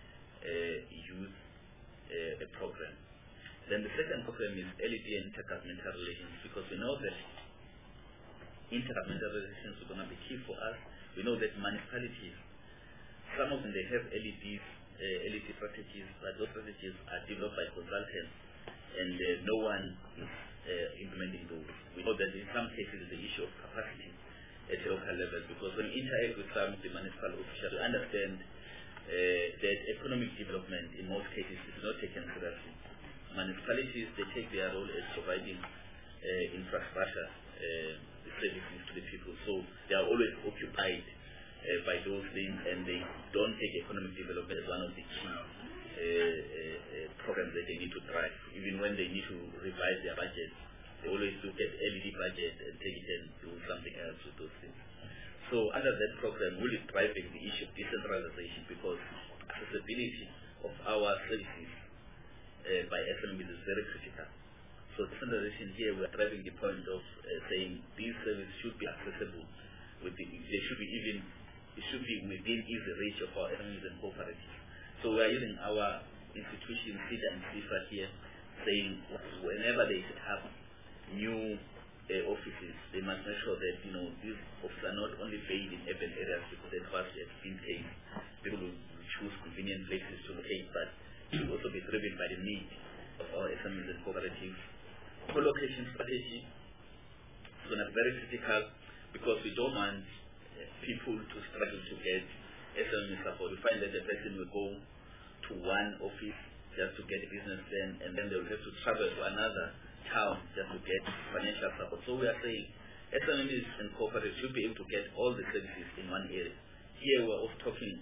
Youth program. Then the second program is LED and intergovernmental relations, because we know that intergovernmental relations are going to be key for us. We know that municipalities, some of them, they have LED strategies, but those strategies are developed by consultants, and no one is implementing those. We know that in some cases the issue of capacity at a local level, because when you interact with some of the municipal officials, you understand that economic development in most cases is not taken seriously. Municipalities, they take their role as providing infrastructure services to the people, so they are always occupied by those things, and they don't take economic development as one of the key programs that they need to drive. Even when they need to revise their budget, they always look at LED budget and take it and do something else with those things. So under that program, we'll be driving the issue of decentralization, because accessibility of our services by SMEs is very critical. So standardization here, we are driving the point of saying these services should be accessible. They should be within easy reach of our SMEs and cooperatives. So we are using our institutions, SIDA and CIFA here, saying whenever they set up new offices, they must make sure that these offices are not only based in urban areas, because that's what we have been saying. People will choose convenient places to locate, but it should also be driven by the need of our SMEs and cooperatives. Co-location strategy is going to be very critical, because we don't want people to struggle to get SME support. We find that the person will go to one office just to get business and then they will have to travel to another town just to get financial support. So we are saying SMEs and cooperatives should be able to get all the services in one area. Here we are also talking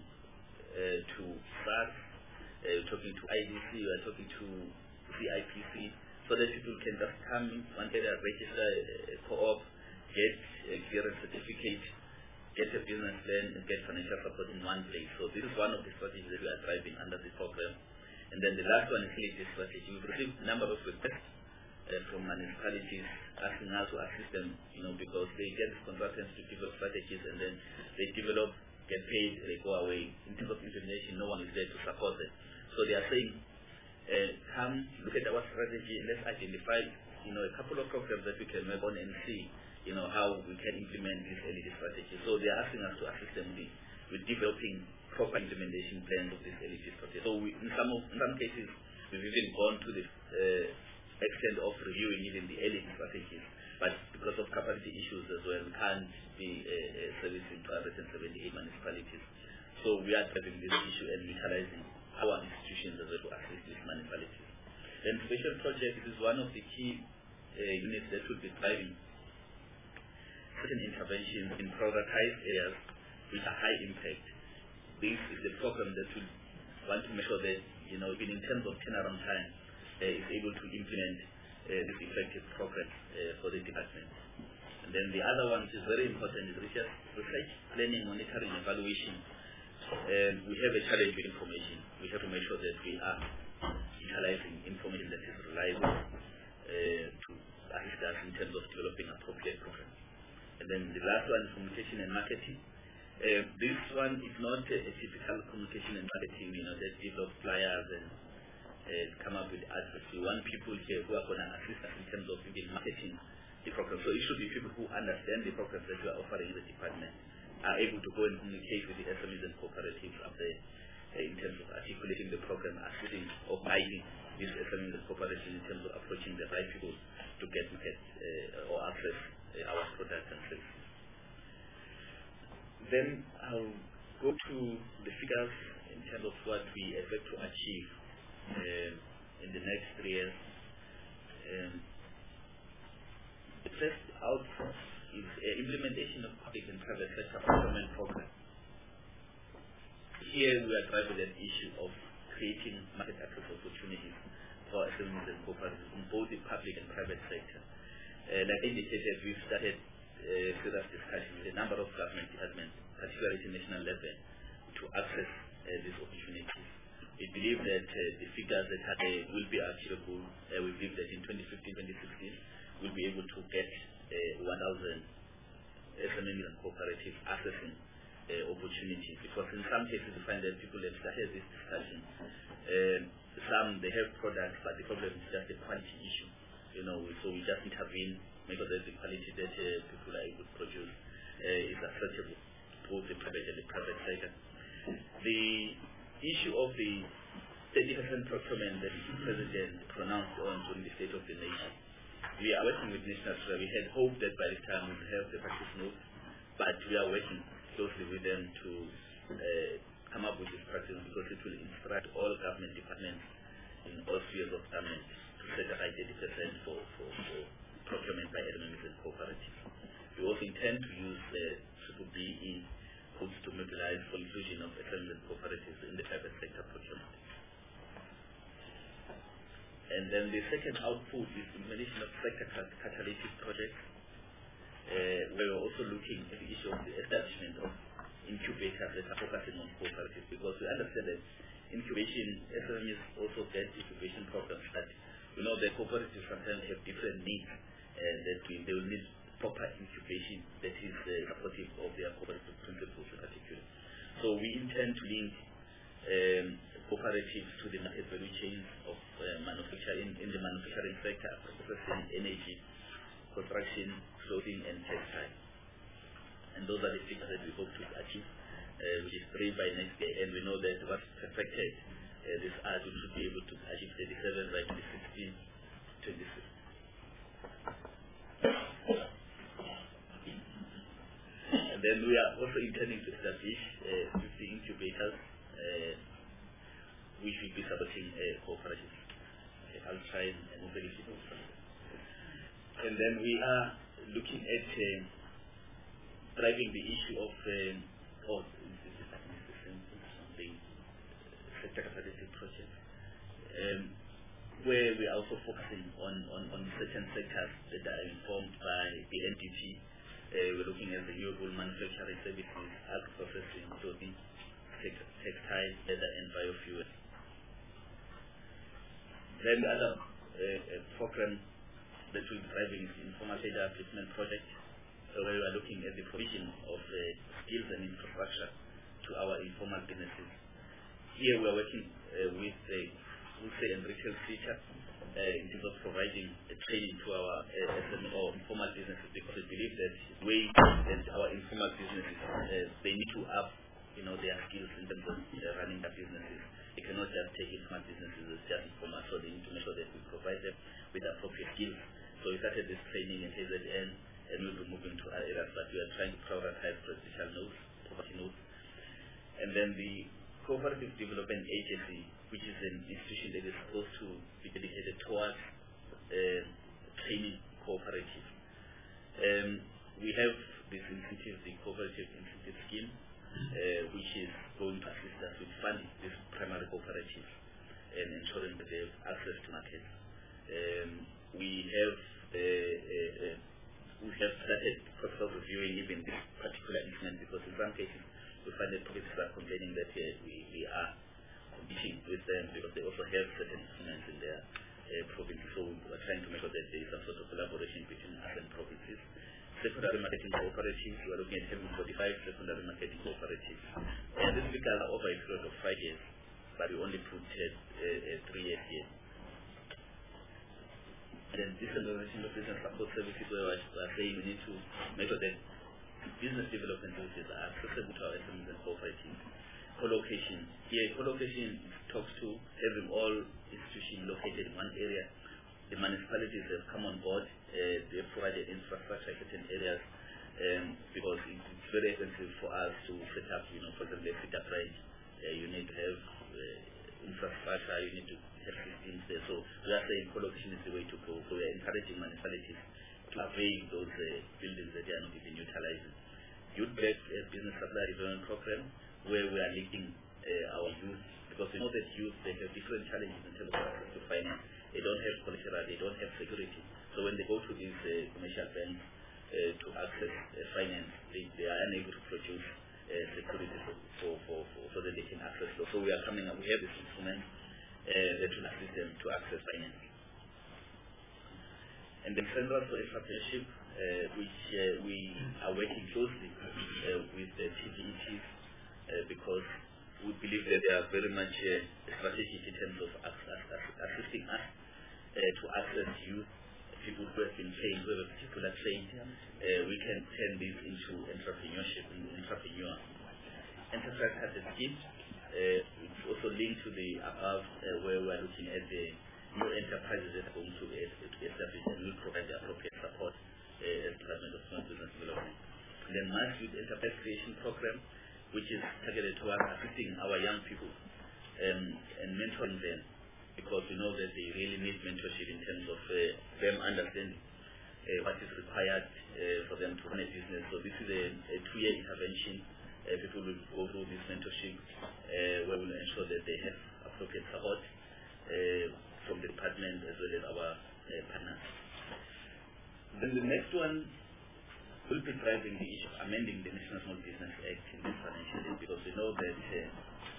to SARS, talking to IDC, we are talking to CIPC, so that people can just come in one area, register a co-op, get a clearance certificate, get a business plan, and get financial support in one place. So this is one of the strategies that we are driving under the program. And then the last one is really this strategy. We've received a number of requests from municipalities asking us to assist them, because they get consultants to develop strategies, and then they develop, get paid, they go away. In terms of implementation, no one is there to support them. So they are saying, come look at our strategy and let's identify a couple of programs that we can work on and see how we can implement this LED strategy. So they are asking us to assist them with developing proper implementation plans of this LED strategy. So in some cases we've even gone to the extent of reviewing even the LED strategies, but because of capacity issues as well, we can't be servicing 278 municipalities. So we are driving this issue and utilizing our institutions as well to assist these municipalities. Then special projects is one of the key units that will be driving certain interventions in prioritized areas which are high impact. This is the program that will want to make sure that, even in terms of turnaround time, is able to implement this effective program for the department. And then the other one, which is very important, is research, planning, monitoring, evaluation. We have a challenge with information. We have to make sure that we are utilizing information that is reliable to assist us in terms of developing appropriate programs. And then the last one is communication and marketing. This one is not a typical communication and marketing, that develop flyers and come up with ads. We want people here who are going to assist us in terms of marketing the program. So it should be people who understand the programs that we are offering in the department, are able to go and communicate with the SMEs and cooperatives up there in terms of articulating the program, assisting or guiding these SMEs and cooperatives in terms of approaching the right people to get market or access our products and services. Then I'll go to the figures in terms of what we expect to achieve in the next 3 years. The first outcome is implementation of public and private sector procurement program. Here we are driving an issue of creating market access opportunities for SMEs and cooperatives in both the public and private sector. Like indicated, we've started serious discussion with a number of government departments, particularly at the national level, to access these opportunities. We believe that the figures that will be achievable, we believe that in 2015-2016, we'll be able to get 1,000 SMEs and cooperatives accessing opportunities. Because in some cases we find that people have started this discussion. Some, they have products, but the problem is just a quality issue. So we just intervene, make sure that the quality that people are able to produce is acceptable to both the private and the private sector. The issue of the 30% procurement that the President pronounced on during the State of the Nation, we are working with national treasury. We had hoped that by this time we would have the practice notes, but we are working closely with them to come up with this practice, because it will instruct all government departments in all spheres of government to set aside 30% for procurement by SMEs and cooperatives. We also intend to use BBE codes to mobilize for inclusion of SMEs and cooperatives in the private sector procurement. And then the second output is implementation of sector catalytic projects. We're also looking at the issue of the establishment of incubators that are focusing on cooperatives, because we understand that incubation, SMEs also get incubation programs, but we know that cooperatives sometimes have different needs, and that they will need proper incubation that is supportive of their cooperative principles in particular. So we intend to link cooperatives to the market value chains of manufacturing in the manufacturing sector, processing, energy, construction, clothing, and textile. And those are the figures that we hope to achieve, which is 3 by next year. And we know that once perfected, this art we should be able to achieve 37 by 2016, 26. And then we are also intending to establish 50 incubators, which will be supporting cooperatives. I'll try and move a little bit. And then we are looking at driving the issue of the sector capacity project, where we are also focusing on certain sectors that are informed by the NDT. We're looking at renewable manufacturing services, agro-processing, clothing, textile, leather, and biofuel. Then the other program that we're driving is the informal data treatment project, where we are looking at the provision of skills and infrastructure to our informal businesses. Here we are working with the wholesale and retail sector in terms of providing training to our SME or informal businesses, because we believe that our informal businesses they need to up their skills in terms of running their businesses. They cannot just take informal businesses as just informal, so they need to make sure that we provide them with appropriate skills. So we started this training in KZN, and we'll be moving to other areas, but we are trying to prioritize residential nodes, property nodes. And then the Cooperative Development Agency, which is an institution that is supposed to be dedicated towards training cooperatives. We have this incentive, the Cooperative Incentive Scheme, which is going to assist us with funding these primary cooperatives and ensuring that they have access to markets. We have started reviewing even this particular instrument, because in some cases we find that provinces are complaining that we are competing with them, because they also have certain instruments in their provinces. So we're trying to make sure that there is some sort of collaboration between us and provinces. Secondary marketing cooperatives, we are looking at having 45 secondary marketing cooperatives. And this figures are over a period of 5 years, but we only put 3 years here. And then decentralization of business support services, where we are saying we need to make sure that business development services are accessible to our SMEs and cooperatives. Co-location. Here, co-location talks to having all institutions located in one area. The municipalities have come on board. They have provided infrastructure in certain areas, because it's very expensive for us to set up, for example, a fit-up range. You need to have infrastructure, you need to have systems there. So we are saying co-location is the way to go. So we are encouraging municipalities to avail those buildings that they are not even utilizing. Youth-based business supply development program, where we are linking our youth, because we know that youth, they have different challenges in terms of access to finance. They don't have collateral, they don't have security. So when they go to these commercial banks to access finance, they are unable to produce security so that they can access those. So we are coming up, we have this instrument that will assist them to access finance. And the Central for Entrepreneurship, which we are working closely with the TVETs, because we believe that they are very much strategic in terms of assisting us to access youth, people who have been trained, who have a particular trade. We can turn this into entrepreneurship and entrepreneur. Enterprise has a scheme. It's also linked to the above, where we are looking at the new enterprises that are going to establish, and will provide the appropriate support as Department of Small Business Development. And then Mass Youth Enterprise Creation Program, which is targeted towards assisting our young people and mentoring them, because we know that they really need mentorship in terms of them understanding what is required for them to run a business. So this is a 2-year intervention. People will go through this mentorship, where we will ensure that they have appropriate support from the department as well as our partners. Then the next one will be driving the issue of amending the National Small Business Act in this financial year, because we know that the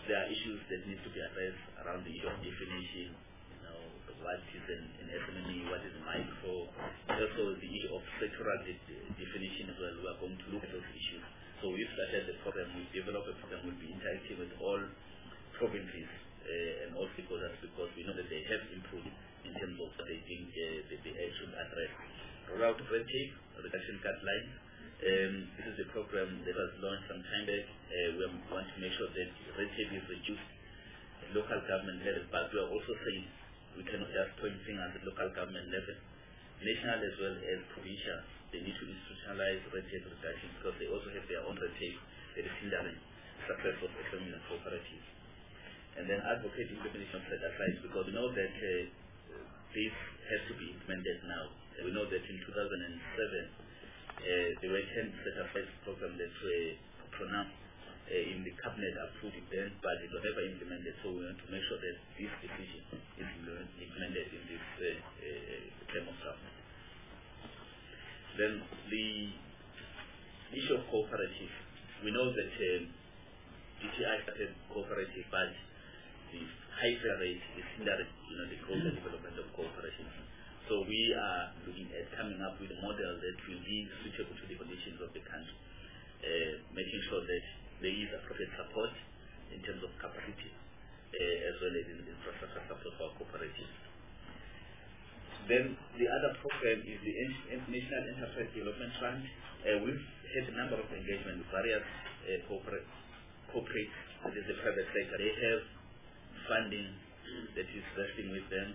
there are issues that need to be addressed around the issue of definition, what is an SMME, what is a micro, also the issue of sectoral definition as well. We are going to look at those issues. So we've started the program, we've developed a program, we'll be interacting with all provinces and all stakeholders because we know that they have improved in terms of what they think they should address. Route red tape, reduction guidelines. This is a program that was launched some time back. We want to make sure that red tape is reduced at local government level, but we are also saying we cannot just point fingers at local government level. National as well as provincial, they need to institutionalize red tape reduction because they also have their own red tape that is hindering success of SMEs and cooperatives. And then advocate implementation of set aside because we know that this has to be implemented now. We know that in 2007 there were 10 set aside programs that were pronounced in the cabinet approved event, but it was never implemented. So we want to make sure that this decision is implemented in this term of government. Then the issue of cooperatives. We know that DTI started cooperative, but the high rate is hindering the growth and development of cooperatives. So we are looking at coming up with a model that will be suitable to the conditions of the country, making sure that there is appropriate support in terms of capacity as well as in infrastructure support for our cooperatives. Then the other program is the National Enterprise Development Fund. We've had a number of engagement with various corporates, that is the private sector. They have funding that is resting with them,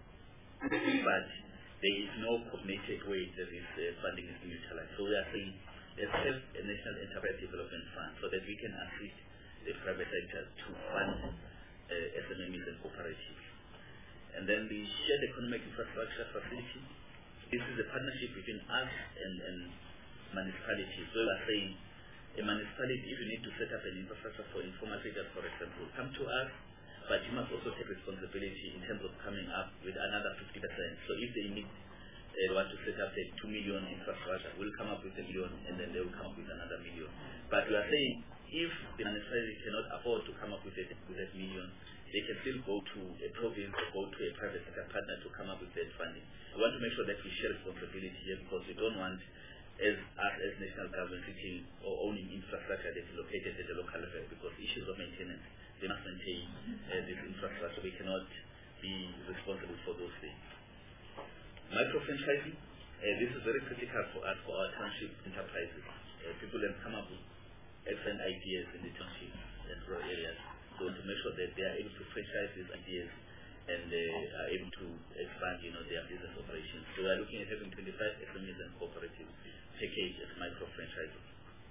but there is no coordinated way that this funding is being utilized. So we are saying let's have a National Enterprise Development Fund so that we can assist the private sector to fund SMEs and cooperatives. And then the Shared Economic Infrastructure Facility. This is a partnership between us and municipalities. We are saying a municipality, if you need to set up an infrastructure for informal sector, for example, come to us, but you must also take responsibility in terms of coming up with another 50%. So if they need want to set up a 2 million infrastructure, we'll come up with $1 million and then they will come up with another $1 million. But we are saying if the municipality cannot afford to come up with that $1 million, they can still go to a province or go to a private sector partner to come up with that funding. We want to make sure that we share responsibility here because we don't want us as national government sitting or owning infrastructure that is located at the local level because issues of maintenance, they must maintain this infrastructure. We cannot be responsible for those things. Micro-franchising, this is very critical for us, for our township enterprises. People can come up with excellent ideas in the township and rural areas. So to make sure that they are able to franchise these ideas and they are able to expand their business operations. So we are looking at having 25 SMEs and cooperative package as micro-franchising.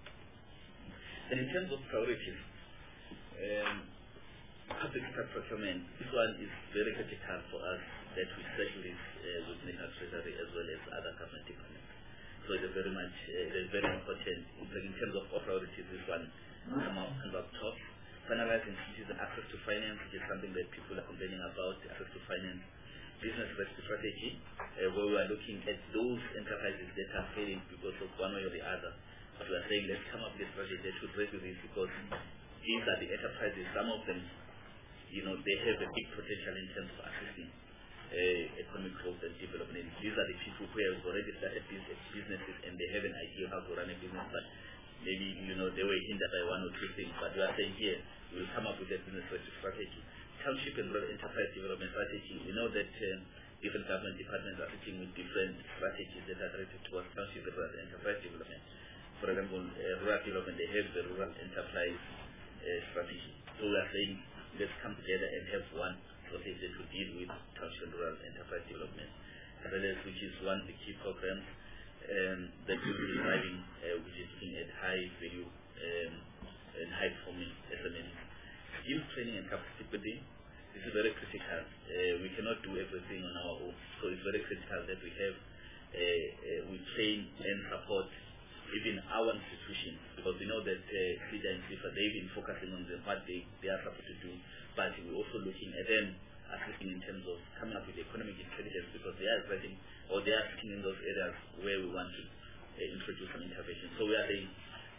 And in terms of priorities, public sector procurement, this one is very critical for us that we settle this with National Treasury as well as other government departments. So it's very important. In terms of priorities, this one comes up top. Finalizing citizen access to finance, which is something that people are complaining about, access to finance. Business rescue strategy, where we are looking at those enterprises that are failing because of one way or the other. But we are saying let's come up with a strategy that should rescue this because these are the enterprises, some of them, they have a big potential in terms of assisting economic growth and development. These are the people who have already started businesses and they have an idea how to run a business, but maybe, they were hindered by one or two things. But we are saying here, we will come up with a business strategy. Township and rural enterprise development strategy. We know that different government departments are sitting with different strategies that are directed towards township and rural enterprise development. For example, rural development, they have the rural enterprise strategy. So we are saying, let's come together and have one strategy that will deal with township and rural enterprise development. RLS, which is one of the key programs that will be driving, which is looking at high value and high performing SMEs. Skills training and capacity building. This is very critical. We cannot do everything on our own. So it's very critical that we have, we train and support even our institutions, because we know that CIDA and CIFA, they've been focusing on what they are supposed to do, but we're also looking at them assisting in terms of coming up with economic intelligence, because they are addressing or they are sitting in those areas where we want to introduce some intervention. So we are saying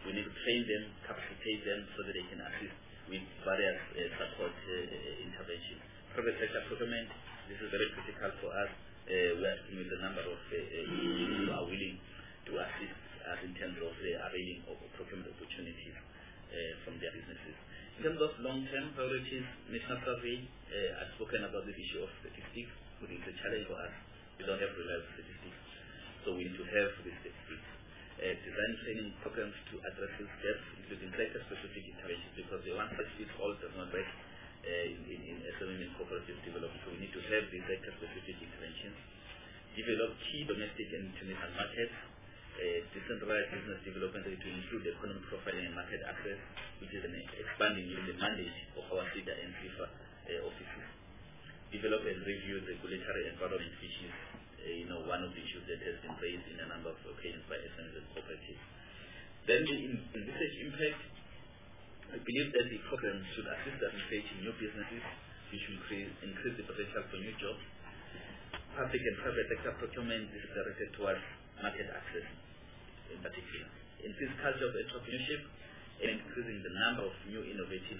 We need to train them, capacitate them so that they can assist with various support interventions. Private sector procurement, this is very critical for us. We are with the number of people who are willing to assist us in terms of availing of procurement opportunities from their businesses. In terms of long-term priorities, National Survey, I've spoken about the issue of statistics, which is a challenge for us. We don't have reliable statistics, so we need to have the statistics. Design training programs to address these gaps, including sector-specific interventions, because the one-size-fits-all does not work in SME and cooperative development. So we need to have the sector-specific interventions. Develop key domestic and international markets. Decentralized business development to include economic profiling and market access, which is an expanding the mandate of our SIDA and FIFA offices. Develop and review regulatory environment, which is one of the issues that has been raised in a number of occasions by SMEs and cooperatives. Then the envisage impact. I believe that the program should assist us in creating new businesses, which will increase the potential for new jobs. Public and private sector procurement is directed towards market access in particular. Increase culture of entrepreneurship and increasing the number of new innovative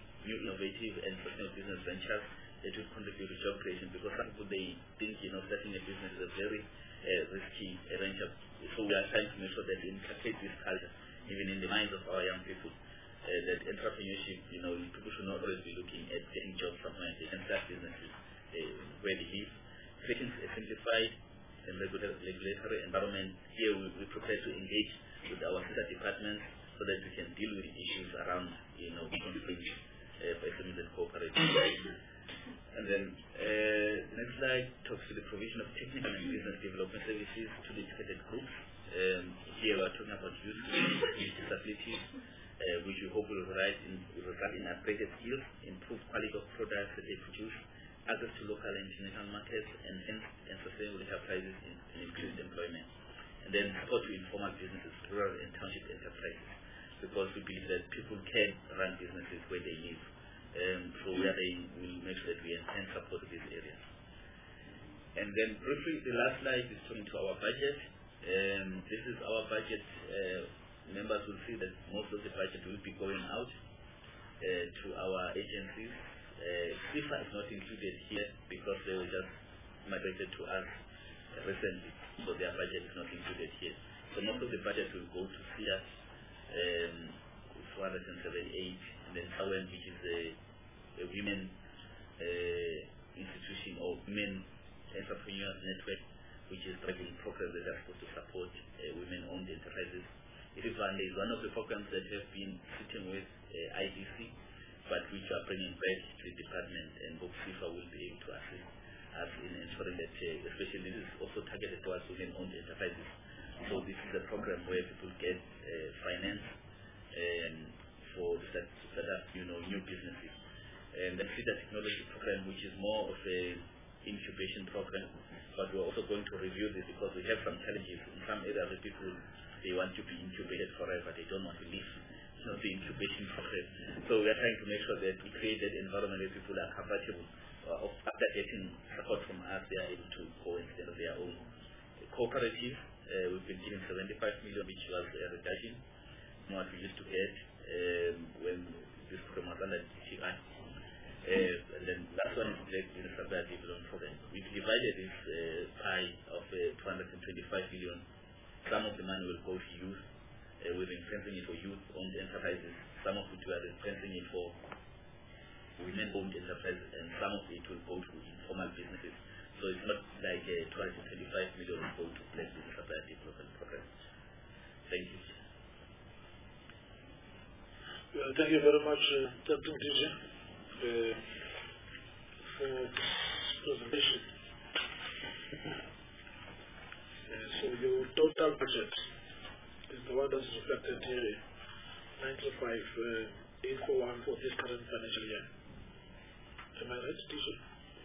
and sustainable business ventures that will contribute to job creation, because some people they think starting a business is a very risky venture. So we are trying to make sure that we inculcate this culture even in the minds of our young people. That entrepreneurship, people should not always be looking at getting jobs somewhere. They can start businesses where they live. Creating a simplified and regulatory environment. Here we prepare to engage with our sister departments so that we can deal with issues around conflicts for SMEs and cooperatives. And then next slide talks to the provision of technical and business development services to dedicated groups. Here we are talking about youth with disabilities, which we hope will result in upgraded skills, improved quality of products that they produce, access to local and international markets, and sustainable enterprises and increased employment. And then support to informal businesses, rural and township enterprises, because we believe that people can run businesses where they live. So where they will make sure that we enhance support to these areas. And then briefly, the last slide is turning to our budget. This is our budget. Members will see that most of the budget will be going out to our agencies. FIFA is not included here because they were just migrated to us recently, so their budget is not included here. So most of the budget will go to SIDA, 478, and then SAWEN, which is a women institution or women entrepreneurs network, which is driving programs that are supposed to support women-owned enterprises. Irifande is one of the programs that have been sitting with IDC, but which are bringing back to the department, and hope FIFA will be able to assist us in ensuring that, especially this is also targeted towards women-owned enterprises. So this is a program where people get finance for to set up, new businesses. And the SIDA technology program, which is more of a incubation program, but we're also going to review this because we have some challenges in some areas. The people they want to be incubated forever; they don't want to leave. The incubation program. So we are trying to make sure that we create that environment where people are comfortable. After getting support from us, they are able to go instead of their own. Cooperative, we've been giving 75 million, which was a reduction from what we used to get when this program was under DTI. And then last one is the supply development program. We've divided this pie of 225 million. Some of the money will go to youth. We've been fencing it for youth-owned enterprises. Some of it we are fencing it for women-owned enterprises, and some of it will go to informal businesses. So it's not like 225 million will go to Black Business Supply Development Program. Thank you. Thank you very much, Captain DJ, for this presentation. So your total budget is the one that's reflected here, 95,841 for this current financial year. Am I right, teacher?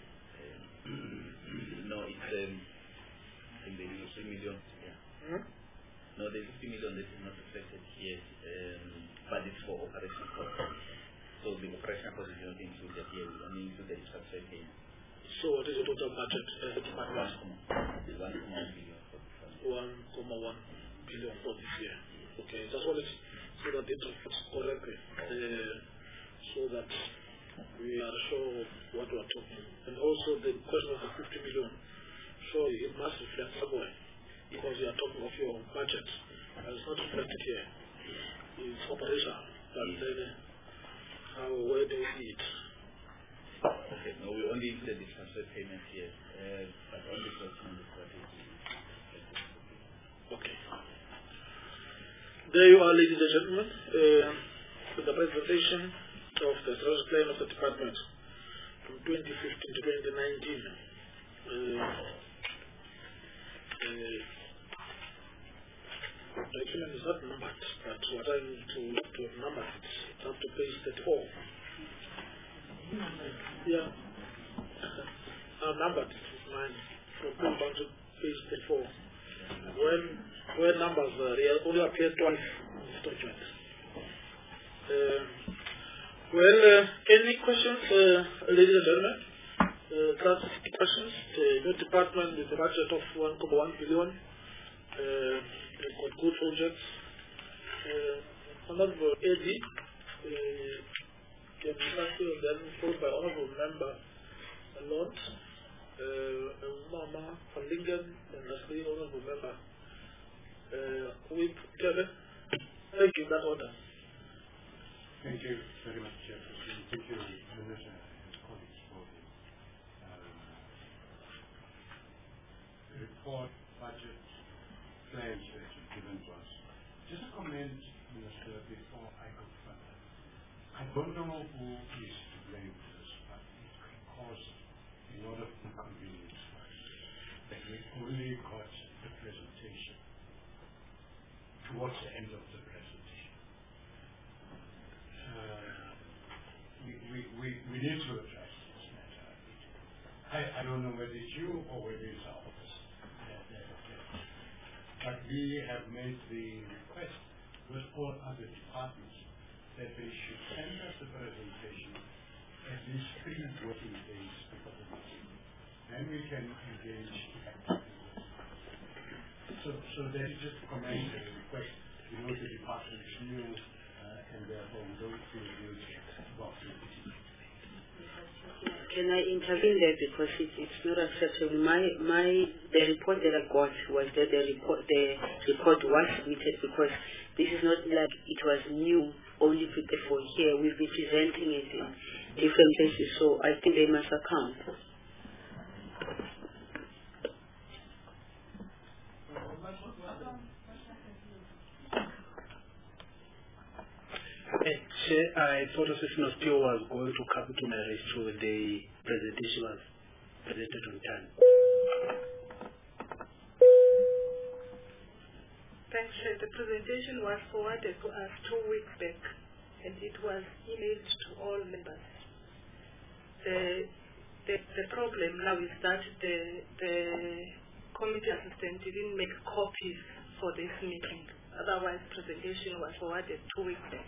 No, it's in the 50 million. Yeah. No, the 50 million that is not reflected here, but it's for operational costs. So the operational costs is not included here. We only include the infrastructure here. So what is the total budget? 1.1 billion. 1.1 billion for this year. Okay, just wanted so that it reflects correctly, so that we are sure what we are talking. And also the question of the 50 million, so it must reflect somewhere, because you are talking of your budget. It's not reflected here. It's operational, but then where do you see it? Okay, no, we only include the transfer payment here, but on the question on the strategy. Okay. There you are, ladies and gentlemen, with the presentation of the strategic plan of the department from 2015 to 2019. The document is not numbered, but what I need to number it. It's up to page 34. Yeah. I've numbered it with mine from page 1 to page 34. When numbers only appear twice in this document. Any questions, ladies and gentlemen? Class questions. The new department with a budget of 1.1 billion. They've got good projects. Honorable AD, then followed by Honorable Member Lord, Mama van Lingen, and lastly Honorable Member Whip Kevin. Thank you, that order. Thank you very much, Chairperson. Thank you, Minister and colleagues, for the report, budget, plans that you've given to us. Just a comment, Minister, before I go further. I don't know who is to blame for this, but it could cause a lot of inconvenience for us that we only got the presentation towards the end of the presentation. We need to address this matter. I don't know whether it's you or whether it's our office. But we have made the request with all other departments that they should send us the presentation at least 3 working days before the meeting. Then we can engage effectively. So that is just a comment and a request. We know the department is new and therefore we don't feel guilty about it. Can I intervene there, because it's not acceptable? The report that I got was that the report was submitted, because this is not like it was new, only prepared for here. We've been presenting it in different places, so I think they must account. I thought Assistant Steel was going to come to my rescue when the presentation was presented on time. Thanks, Chair. The presentation was forwarded to us 2 weeks back, and it was emailed to all members. The problem now is that the committee assistant didn't make copies for this meeting. Otherwise, presentation was forwarded 2 weeks back.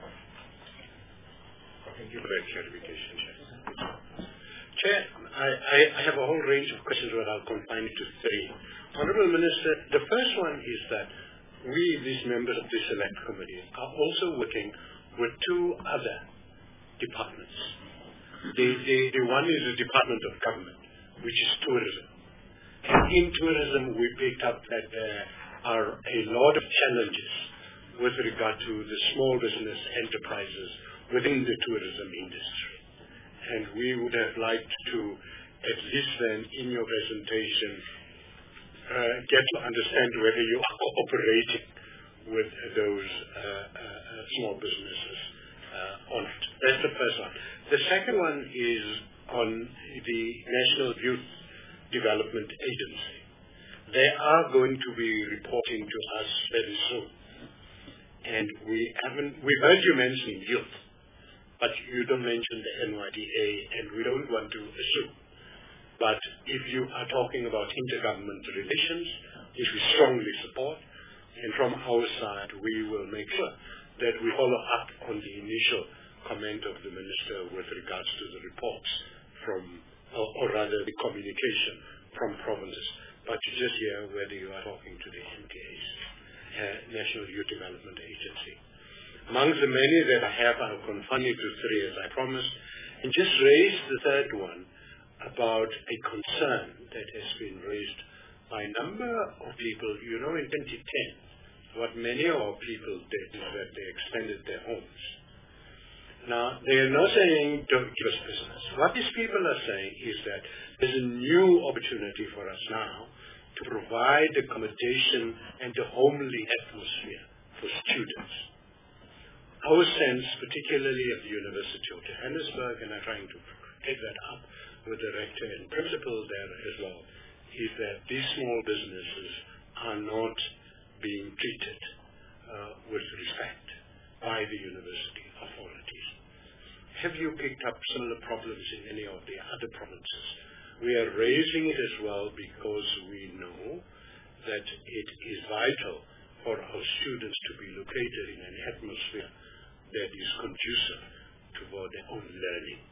Thank you for that clarification, Chair. Chair, I have a whole range of questions, but I'll confine it to 3. Honourable Minister, the first one is that we, these members of the Select Committee, are also working with 2 other departments. The one is the Department of Government, which is tourism. And in tourism, we picked up that there are a lot of challenges with regard to the small business enterprises within the tourism industry. And we would have liked to, at least then in your presentation, get to understand whether you are cooperating with those small businesses on it. That's the first one. The second one is on the National Youth Development Agency. They are going to be reporting to us very soon. And we've heard you mention youth, but you don't mention the NYDA, and we don't want to assume. But if you are talking about intergovernmental relations, which we strongly support, and from our side we will make sure that we follow up on the initial comment of the Minister with regards to the reports from, or rather the communication from provinces. But to just hear whether you are talking to the NTAs, National Youth Development Agency. Amongst the many that I have, I'll confine it to three as I promised, and just raise the third one about a concern that has been raised by a number of people. You know, in 2010, what many of our people did is that they extended their homes. Now, they are not saying don't give us business. What these people are saying is that there's a new opportunity for us now to provide accommodation and a homely atmosphere for students. Our sense, particularly at the University of Johannesburg, and I'm trying to take that up with the rector and principal there as well, is that these small businesses are not being treated with respect by the university authorities. Have you picked up similar problems in any of the other provinces? We are raising it as well because we know that it is vital for our students to be located in an atmosphere that is conducive toward their own learning.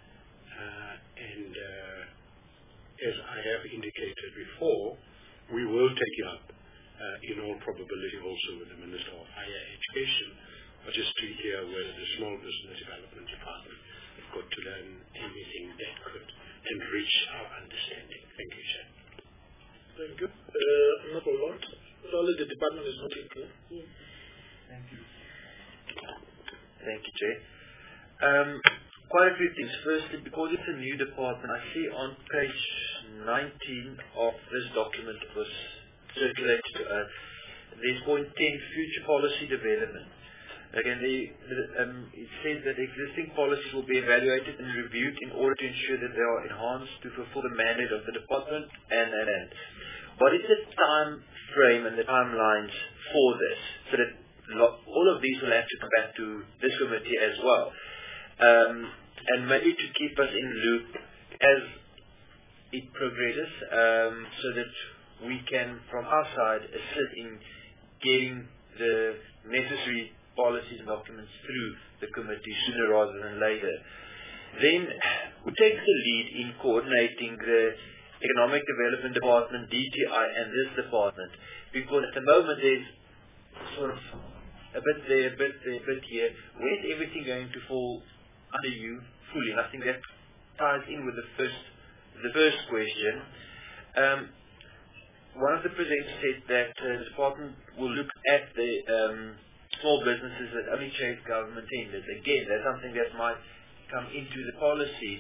As I have indicated before, we will take it up in all probability also with the Minister of Higher Education, but just to hear whether the Small Business Development Department have got to learn anything that could enrich our understanding. Thank you, Chair. Thank you. Honorable Lord, surely the department is not clear. Yes. Thank you. Thank you, Chair. Quite a few things. Firstly, because it's a new department, I see on page 19 of this document that was circulated to us, there's point 10, future policy development. Again, it says that existing policies will be evaluated and reviewed in order to ensure that they are enhanced to fulfill the mandate of the department and. What is the time frame and the timelines for this? So that all of these will have to come back to this committee as well. And maybe to keep us in loop as it progresses, so that we can, from our side, assist in getting the necessary policies and documents through the committee sooner rather than later. Then, who takes the lead in coordinating the Economic Development Department, DTI, and this department? Because at the moment there's sort of a bit there, a bit there, a bit here. Where's everything going to fall under you fully? And I think that ties in with the first question. One of the presenters said that the department will look at the small businesses that only chase government tenders. Again, that's something that might come into the policies.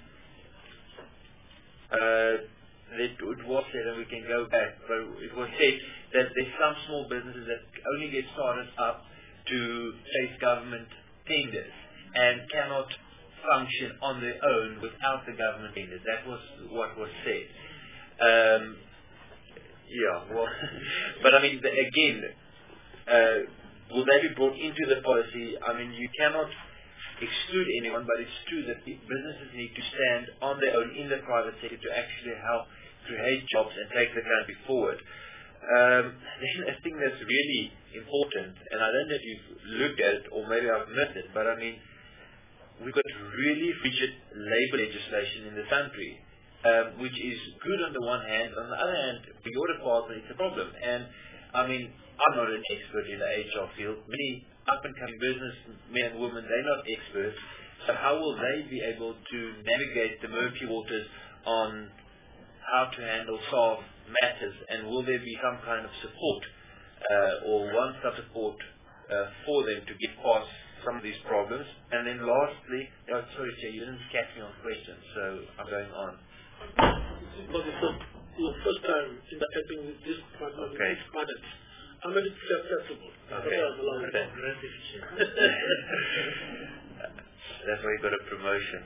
It was said, and we can go back, but it was said that there's some small businesses that only get started up to chase government tenders and cannot function on their own without the government tenders. That was what was said. But I mean, again, will they be brought into the policy? I mean, you cannot exclude anyone, but it's true that businesses need to stand on their own in the private sector to actually help create jobs and take the country forward. Then a thing that's really important, and I don't know if you've looked at it or maybe I've missed it, but I mean, we've got really rigid labour legislation in the country, which is good on the one hand. On the other hand, for your department, it's a problem. And I mean, I'm not an expert in the HR field. Many up-and-coming businessmen and women, they're not experts. So how will they be able to navigate the murky waters on how to handle staff matters? And will there be some kind of support or one-stop support for them to get past some of these problems? And then lastly, sorry, Chair, you didn't catch me on questions, so I'm going on. Because it's your first time interacting with this department, okay. This planet. I'm a bit flexible. Okay. That's why you got a promotion.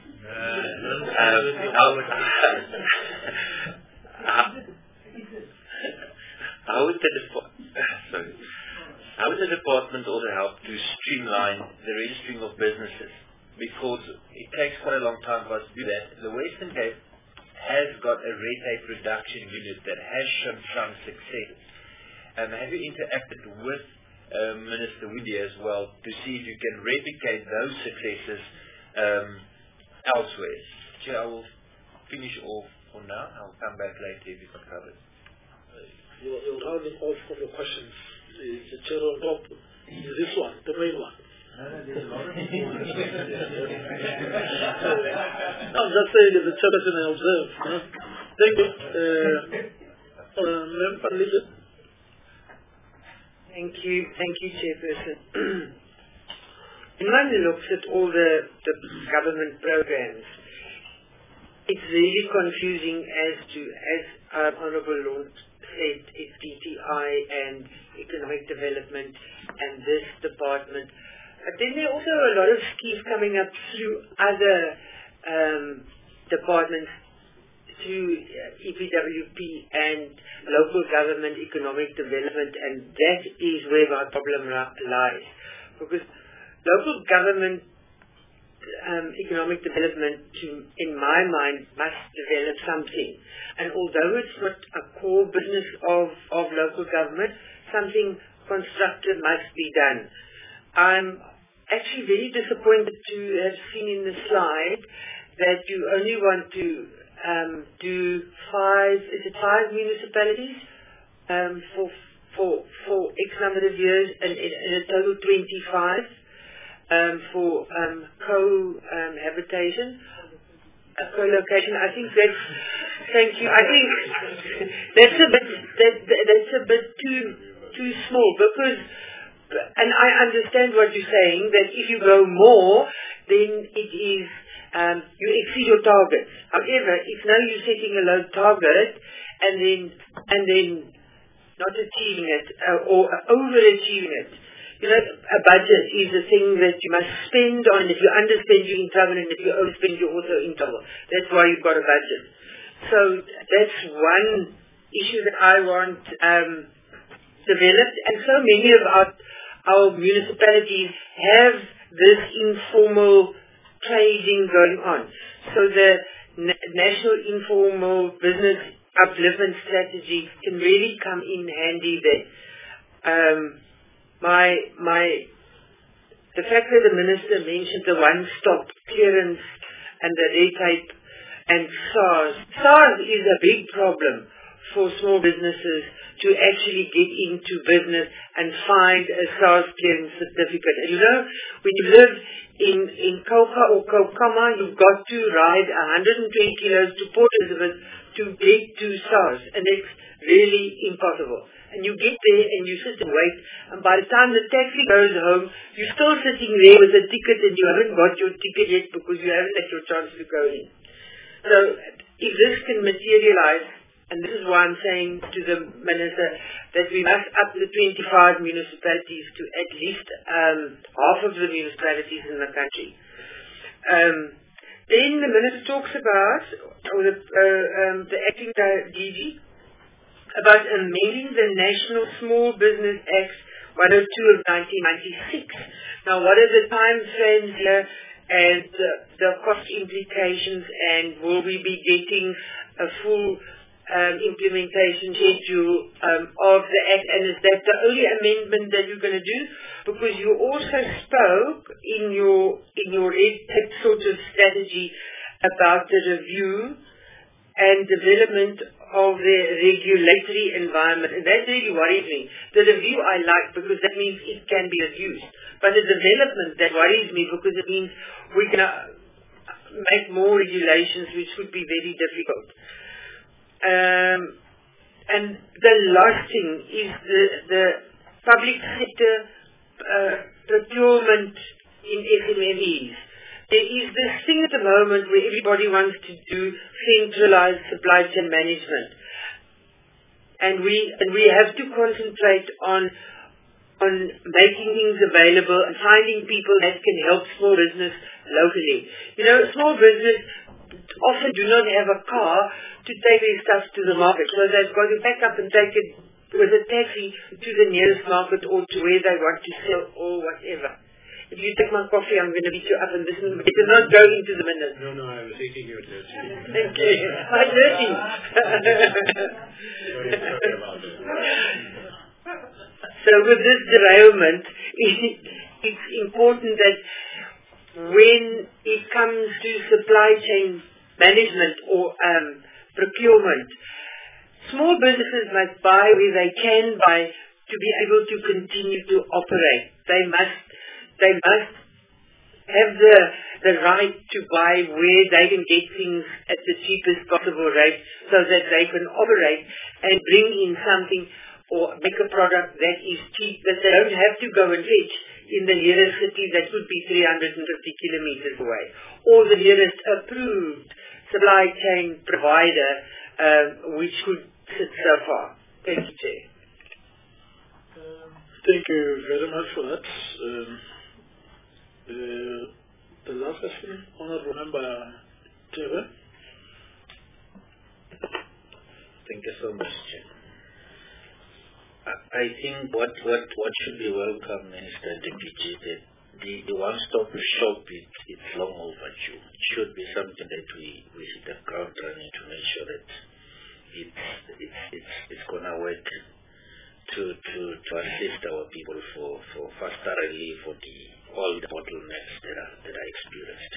How would the department also help to streamline the registering of businesses? Because it takes quite a long time for us to do that. The Western Cape has got a red tape reduction unit that has shown some success. Have you interacted with Minister Windy as well to see if you can replicate those successes elsewhere? Chair, I will finish off for now. I'll come back later if you've covered. You're rounding off of your questions. The chair on top is this one, the main one. I'm just saying it's a chairperson I observe. Thank you. Ma'am Panlija. Thank you, Chairperson. When one looks at all the government programs, it's really confusing as our Honourable Lord said, it's DTI and Economic Development and this department. But then there are also a lot of schemes coming up through other departments, through EPWP and local government economic development, and that is where my problem lies. Because local government economic development, in my mind, must develop something. And although it's not a core business of local government, something constructive must be done. I'm actually very disappointed to have seen in the slide that you only want to do five municipalities for X number of years, and in a total 25 for cohabitation, co-location. I think that's, thank you. I think that's a bit too small, because, and I understand what you're saying, that if you go more, then it is you exceed your targets. However, if now you're setting a low target and then not achieving it or overachieving it, you know, a budget is a thing that you must spend on. If you underspend, you're in trouble, and if you overspend, you're also in trouble. That's why you've got a budget. So that's one issue that I want developed, and so many of our municipalities have this informal trading going on. So the National Informal Business Upliftment Strategy can really come in handy there. The fact that the Minister mentioned the one-stop clearance and the red tape and SARS. SARS is a big problem for small businesses to actually get into business and find a SARS clearance certificate. And you know, when you live in Kauka or Kaukama, you've got to ride 120 kilos to Port Elizabeth to get to SARS, and it's really impossible. And you get there and you sit and wait, and by the time the taxi goes home, you're still sitting there with a ticket and you haven't got your ticket yet because you haven't had your chance to go in. So if this can materialize, and this is why I'm saying to the Minister that we must up the 25 municipalities to at least half of the municipalities in the country. Then the Minister talks about, or the acting DG, about amending the National Small Business Act 102 of 1996. Now, what are the time frames here and the cost implications, and will we be getting a full implementation schedule of the Act, and is that the only amendment that you're going to do? Because you also spoke in your red tape sort of strategy about the review and development of the regulatory environment, and that really worries me. The review I like because that means it can be reduced, but the development that worries me because it means we're going to make more regulations which would be very difficult. And the last thing is the public sector procurement in SMMEs. There is this thing at the moment where everybody wants to do centralized supply chain management, and we have to concentrate on making things available and finding people that can help small business locally. You know, small business often do not have a car to take their stuff to the market, so they've got to pack up and take it with a taxi to the nearest market or to where they want to sell or whatever. If you take my coffee, I'm going to beat you up, and this is not go into the minutes. No, I was eating your dirty. Thank you. My dirty. Sorry about it. So with this derailment, it's important that when it comes to supply chain management or procurement, small businesses must buy where they can buy to be able to continue to operate. They must They must have the right to buy where they can get things at the cheapest possible rate so that they can operate and bring in something or make a product that is cheap, that they don't have to go and fetch in the nearest city that could be 350 kilometers away, or the nearest approved supply chain provider which could sit so far. Thank you, Chair. Thank you very much for that. The last question, Honorable Member Taylor. Thank you so much, Chair. I think what should be welcome, Minister Dikiji, that the one-stop shop, it's long overdue. It should be something that we hit the ground running to make sure that it's gonna work to assist our people for faster relief of all the bottlenecks that are experienced.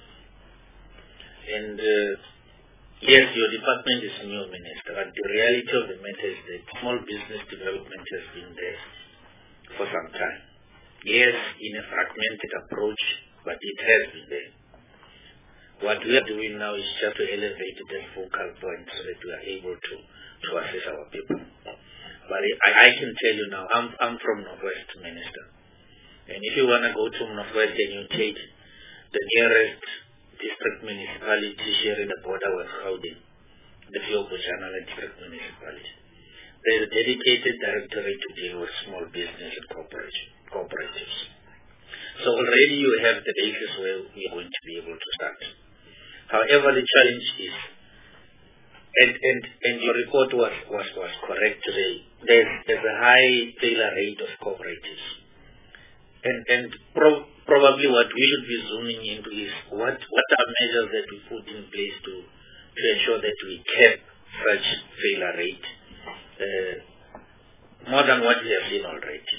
And yes, your department is new, Minister, but the reality of the matter is that small business development has been there for some time. Yes, in a fragmented approach, but it has been there. What we are doing now is just to elevate that focal point so that we are able to assist our people. But I can tell you now, I'm from Northwest, Minister. And if you want to go to Northwest and you take the nearest district municipality sharing the border with Gauteng, the Fiobojana district municipality, there is a dedicated directorate to deal with small business and cooperatives. So already you have the basis where we are going to be able to start. However, the challenge is, and your report was correct today, there's a high failure rate of cooperatives. And probably what we should be zooming into is what are measures that we put in place to ensure that we cap such failure rate more than what we have seen already.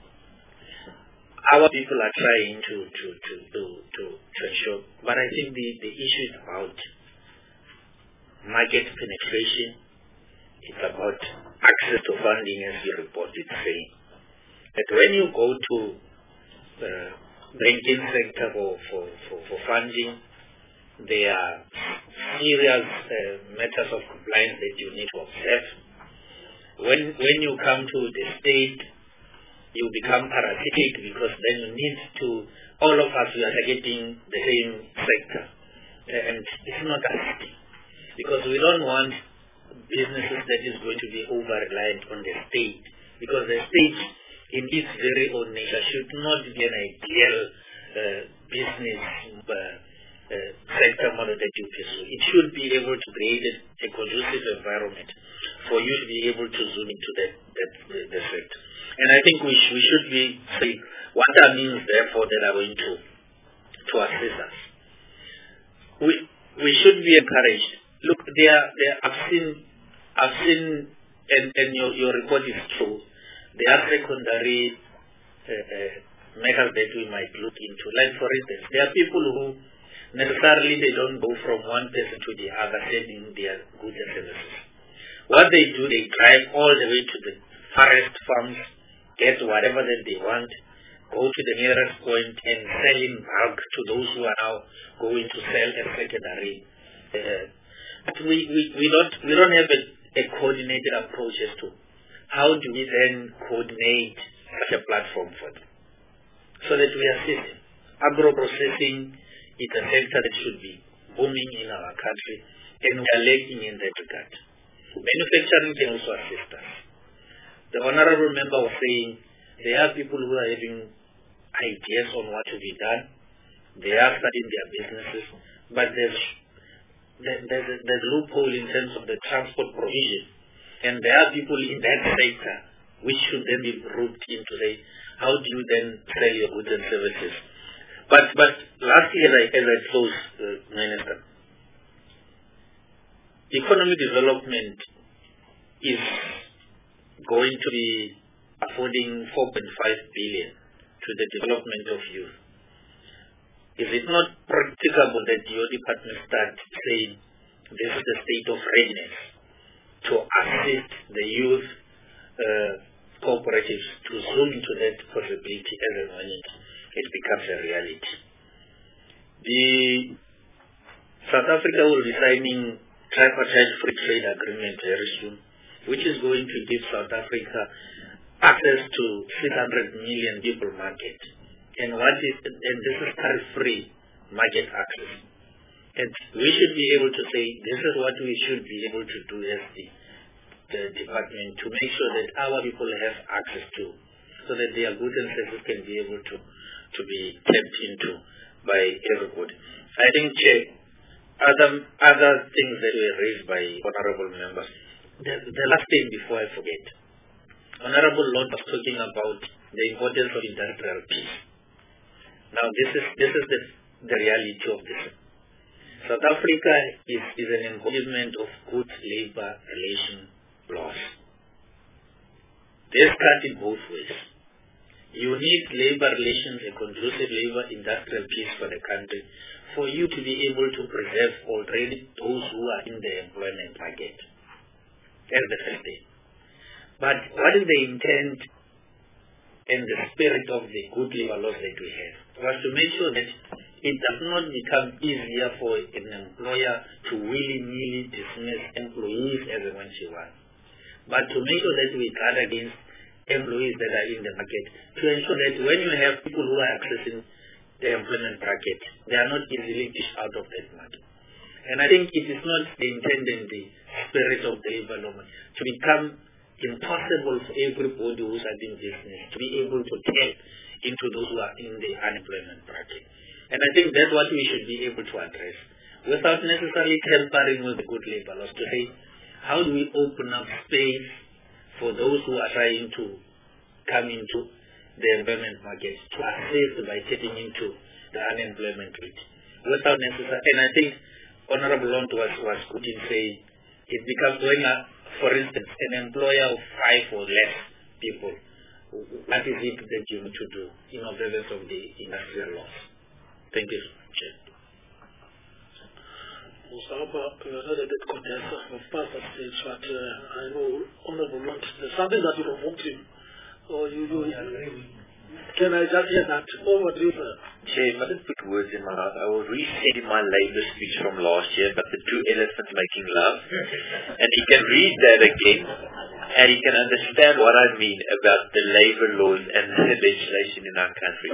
Our people are trying to ensure, but I think the issue is about market penetration. It's about access to funding, as your report is saying. That when you go to the banking sector for funding, there are serious matters of compliance that you need to observe. When you come to the state, you become parasitic because then you need to, all of us, we are targeting the same sector. And it's not assisting. Because we don't want businesses that is going to be over-reliant on the state. Because the state, in its very own nature, should not be an ideal business sector model that you pursue. It should be able to create a conducive environment for you to be able to zoom into the sector. And I think we should be saying what are means therefore that are going to assist us. We should be encouraged. Look, I've seen, and your report is true. There are secondary measures that we might look into. Like for instance, there are people who necessarily they don't go from one person to the other selling their goods and services. What they do, they drive all the way to the farthest farms, get whatever that they want, go to the nearest point and sell in bulk to those who are now going to sell as secondary. But we don't have a coordinated approach as to how do we then coordinate such a platform for them so that we assist them. Agro-processing is a sector that should be booming in our country, and we are lacking in that regard. Manufacturing can also assist us. The Honorable Member was saying there are people who are having ideas on what to be done. They are starting their businesses, but there's loophole in terms of the transport provision. And there are people in that sector which should then be grouped into how do you then sell your goods and services. But last year, as I close, Minister, economic development is going to be affording 4.5 billion to the development of youth. Is it not practicable that your department start saying this is the state of readiness to assist the youth cooperatives to zoom into that possibility as and when it becomes a reality. South Africa will be signing tripartite free trade agreement very soon, which is going to give South Africa access to 600 million people market. And this is tariff-free market access. And we should be able to say, this is what we should be able to do as the department to make sure that our people have access to, so that their goods and services can be able to be tapped into by everybody. I think, Chair, other things that were raised by honorable members. The last thing before I forget, Honorable Lord was talking about the importance of industrial peace. Now, this is the reality of this. South Africa is an embodiment of good labor relation laws. This cut in both ways. You need labor relations, a conducive labor industrial peace for the country, for you to be able to preserve already those who are in the employment market. That's the first thing. But what is the intent and the spirit of the good labor laws that we have? Was to make sure that it does not become easier for an employer to willy-nilly dismiss employees as and when she wants, but to make sure that we guard against employees that are in the market, to ensure that when you have people who are accessing the employment bracket, they are not easily pushed out of that market. And I think it is not the intent and the spirit of the labor law to become impossible for everybody who is in business to be able to tap into those who are in the unemployment bracket. And I think that's what we should be able to address, without necessarily tampering with the good labor laws, to say, how do we open up space for those who are trying to come into the employment market to assist by tapping into the unemployment rate, without necessarily. And I think Honorable Lont was good in saying it becomes going up. For instance, an employer of 5 or less people, what is it that you need to do in observance of the industrial laws? Thank you, Chair. I know Honorable Lont, there's something that you provoked him. Or can I just hear that? Over to you, sir. Chair, you mustn't put words in my mouth. I will resend him my Labour speech from last year about the 2 elephants making love. And he can read that again, and he can understand what I mean about the labour laws and the legislation in our country.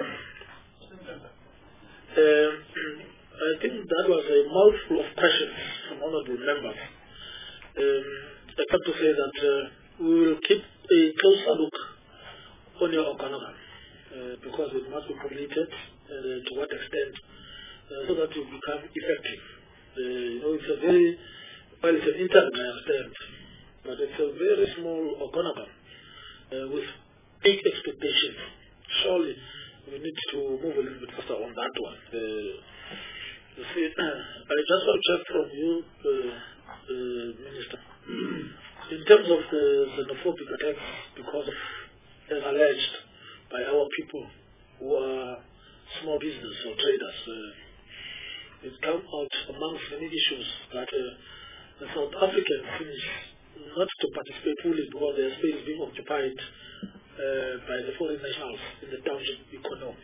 I think that was a mouthful of questions from honourable members. I have to say that we will keep a closer look on your organogram, because it must be completed to what extent, so that it become effective. It's a very, well, it's an interim, I understand, but it's a very small organogram with big expectations. Surely we need to move a little bit faster on that one. You see, I just want to check from you, Minister, in terms of the xenophobic attacks because of, as alleged by our people who are small business or traders, it comes out amongst many issues that the South Africans seem not to participate fully because their space is being occupied by the foreign nationals in the township economy.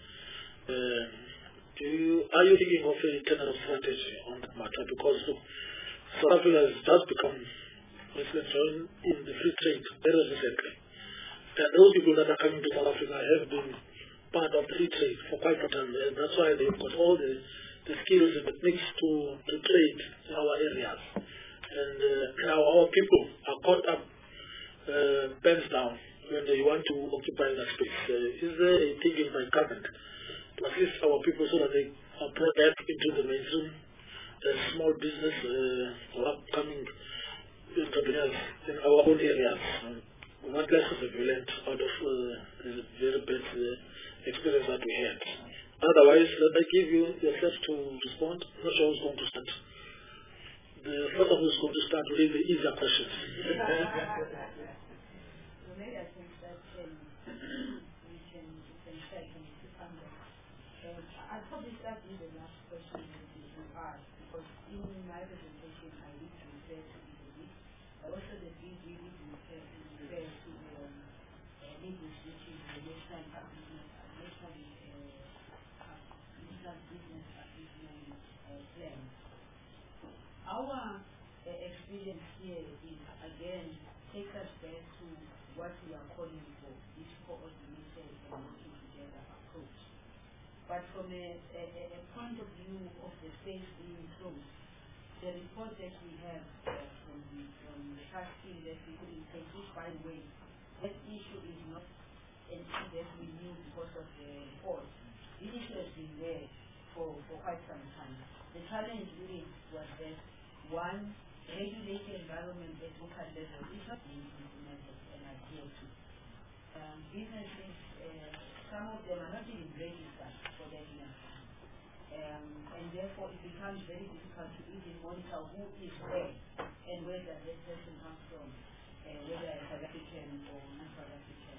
Are you thinking of a general strategy on that matter? Because South Africa has just become joined in the free trade very recently. And those people that are coming to South Africa have been part of free trade for quite a time. And that's why they've got all the skills and techniques to trade in our areas. And now our people are caught up, pens down, when they want to occupy that space. Is there a thinking by government to assist our people so that they are brought back into the mainstream, small business or upcoming entrepreneurs in our own areas? What lessons have you learned out of the very bad experience that we had? Otherwise, let me give you yourself to respond. I'm not sure who's going to start. The first of who's going to start with the easier questions. Maybe I think that we can check and understand. I'll probably start with the last question that you asked, because in my presentation I need to refer to the list, but also the DG need to refer to the legal, which is the National Agreement actually business assessment plan. Our experience here is, again, takes us back to what we are calling for, this coordinated and working together approach. But from a point of view of the space being closed, the report that we have from the task team that we put in place, which, by the way, that issue is not an issue that we knew because of the report. This issue has been there for quite some time. The challenge really was that, one, regulated environment at local level is not being implemented and adhered to. Businesses, some of them are not even registered for that matter. And therefore it becomes very difficult to even monitor who is where and where does that person come from, whether a South African or non-South African.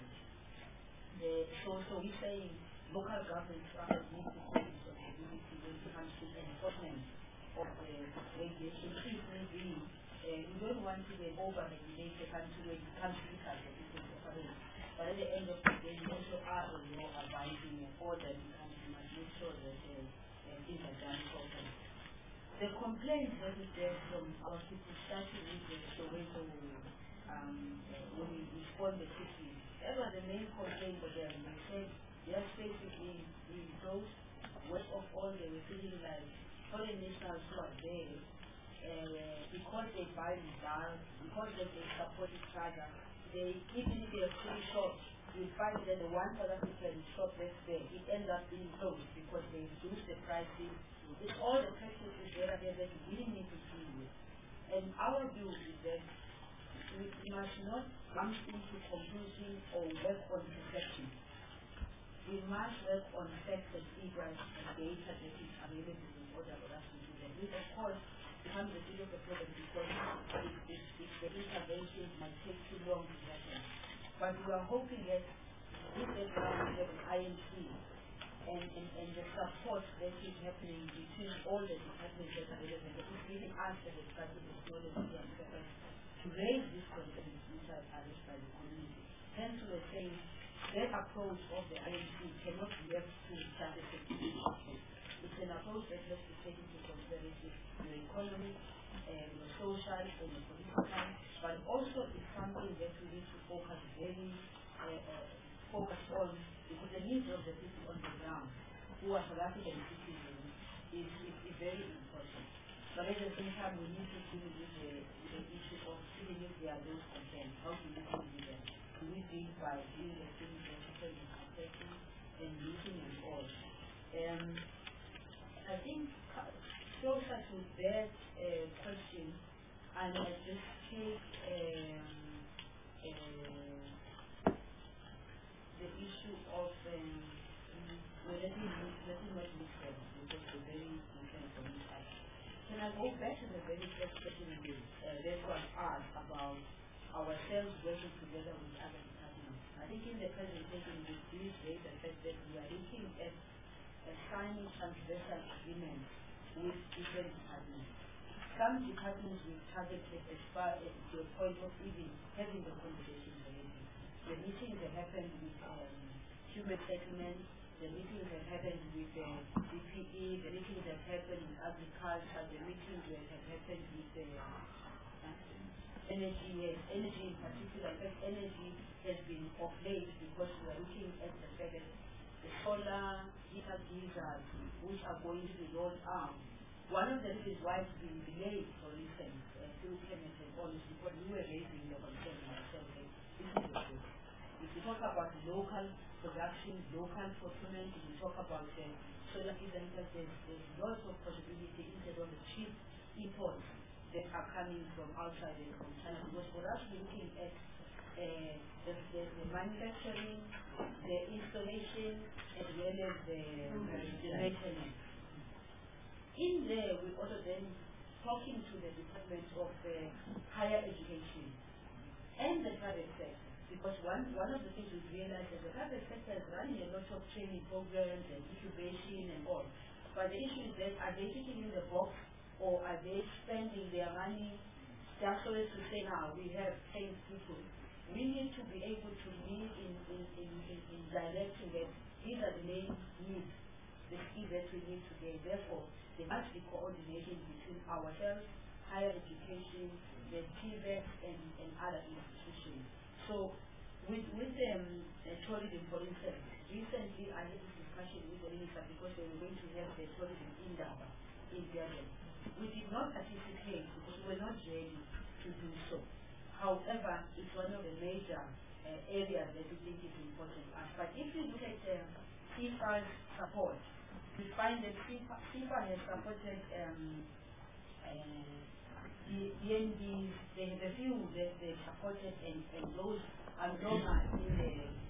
So we're saying local government structures need to take responsibility when it comes to enforcement of the regulation. We don't want to be over-regulate the country when it comes to local government. But at the end of the day, we also are a law-abiding order in the country. We must make sure that things are done properly. The complaints that we get from our people, starting with the Soweto, when we responded quickly, that was the main complaint for them. They said their spaces being closed. West of all, they were feeling like foreign nationals who are there, because they buy results, because they support each other, even if they are pretty short, you find that the one South African shop that's there, it ends up being closed because they reduce the prices. It's all the practices that we need to deal with. And our view is that we must not jump into conclusion or work on perception. We must work on facts and figures and data that is available in order for us to do that. Which, of course, becomes a bit of a problem because if the intervention might take too long to happen. But we are hoping that with the ground level INC and the support that is happening between all the departments that are relevant, that is giving us as a department of technology and purpose to raise these concerns which are raised by the community. Hence we are saying that approach of the INC cannot be left to statistics. It's an approach that has to take into consideration your economy, your social and your political, but also it's something that we need to focus on because the needs of the people on the ground who are South African citizens is very important. But at the same time, we need to deal with the issue of even if there are those concerns. How do we deal with them? Do we deal by doing the things necessary in assessing and meeting and all? I think closer to that question, and I just take the issue of let me not mix them because they're very different from each other. Can I go back to the very first question that was asked about ourselves working together with other departments? I think in the presentation we did raise the fact that we are looking at signing transversal agreements with different departments. Some departments will target it as far as to a point of even having the conversations already. The meetings that happened with human settlement, the meetings that happened with DPE, the meetings that happened with agriculture, the meetings that have happened with energy in particular. In fact, energy has been of late because we are looking at the fact that the solar heater geysers which are going to be rolled out. One of the reasons why it's been delayed, for instance, through chemicals and all is because we were raising the concern ourselves that this is the truth. If we talk about local production, local procurement, if we talk about solar heaters, there's lots of possibility instead of the cheap imports that are coming from outside and from China. Because for us, we're looking at the manufacturing, the installation, as well as the maintenance. In there, we also then talking to the Department of Higher Education and the private sector, because one of the things we've realized is the private sector is running a lot of training programs and incubation and all. But the issue is that are they ticking in the box or are they spending their money just so as to say now we have trained people? We need to be able to live in directing that these are the main needs, the skills that we need today. Therefore, there must be coordination between ourselves, higher education, the TVET, and other institutions. So, with tourism, for instance, recently I had this discussion with the minister because they were going to have the tourism in Durban, in Durban. We did not participate because we were not ready to do so. However, it's one of the major areas that we think is important. But if you look at CIFA's support, we find that CIFA has supported the DNBs, the few that they supported, and those are normal in the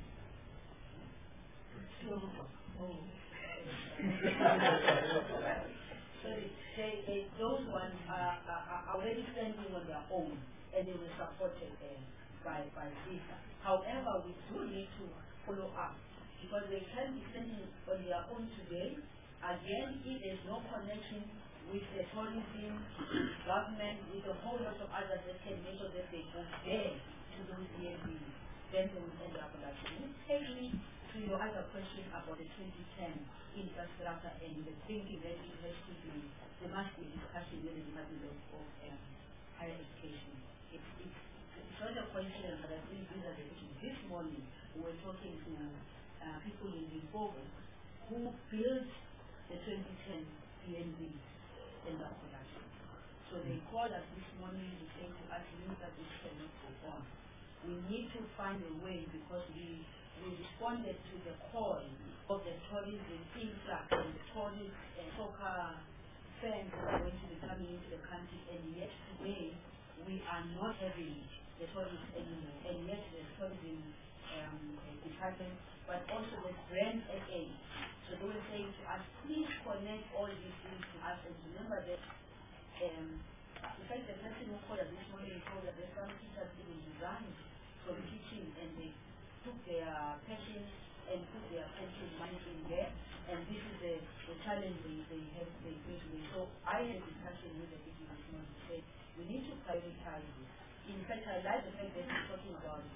those ones are already standing on their own, and they were supported by CIFA. However, we do need to follow up, because they can be standing on their own today. Again, if there's no connection with the tourism, government, with a whole lot of others that can make sure that they go there to those DNBs, then they will end up like that. This takes me to your other question about the 2010 infrastructure and the thinking that it has to be, there must be discussion with the Department of Higher Education. It's not a coincidence, but I think these are the issues. This morning, we were talking to people in Limpopo who built the 2010 DNB in that production. So they called us this morning to say to us, that this cannot go on. We need to find a way, because we responded to the call of the tourism influx and the tourist and soccer fans who are going to be coming into the country, and yet today we are not having the tourists anymore, and yet the tourism department, but also the brand SA. So they were saying to us, please connect all these things to us, and remember that in fact the person who called us this morning told us that some teachers even resigned from teaching, and they took their passion and put their pension money in there, and this is the challenge they have faced with. So I had a discussion with the people this morning to say we need to prioritize this. In fact, I like the fact that we're talking about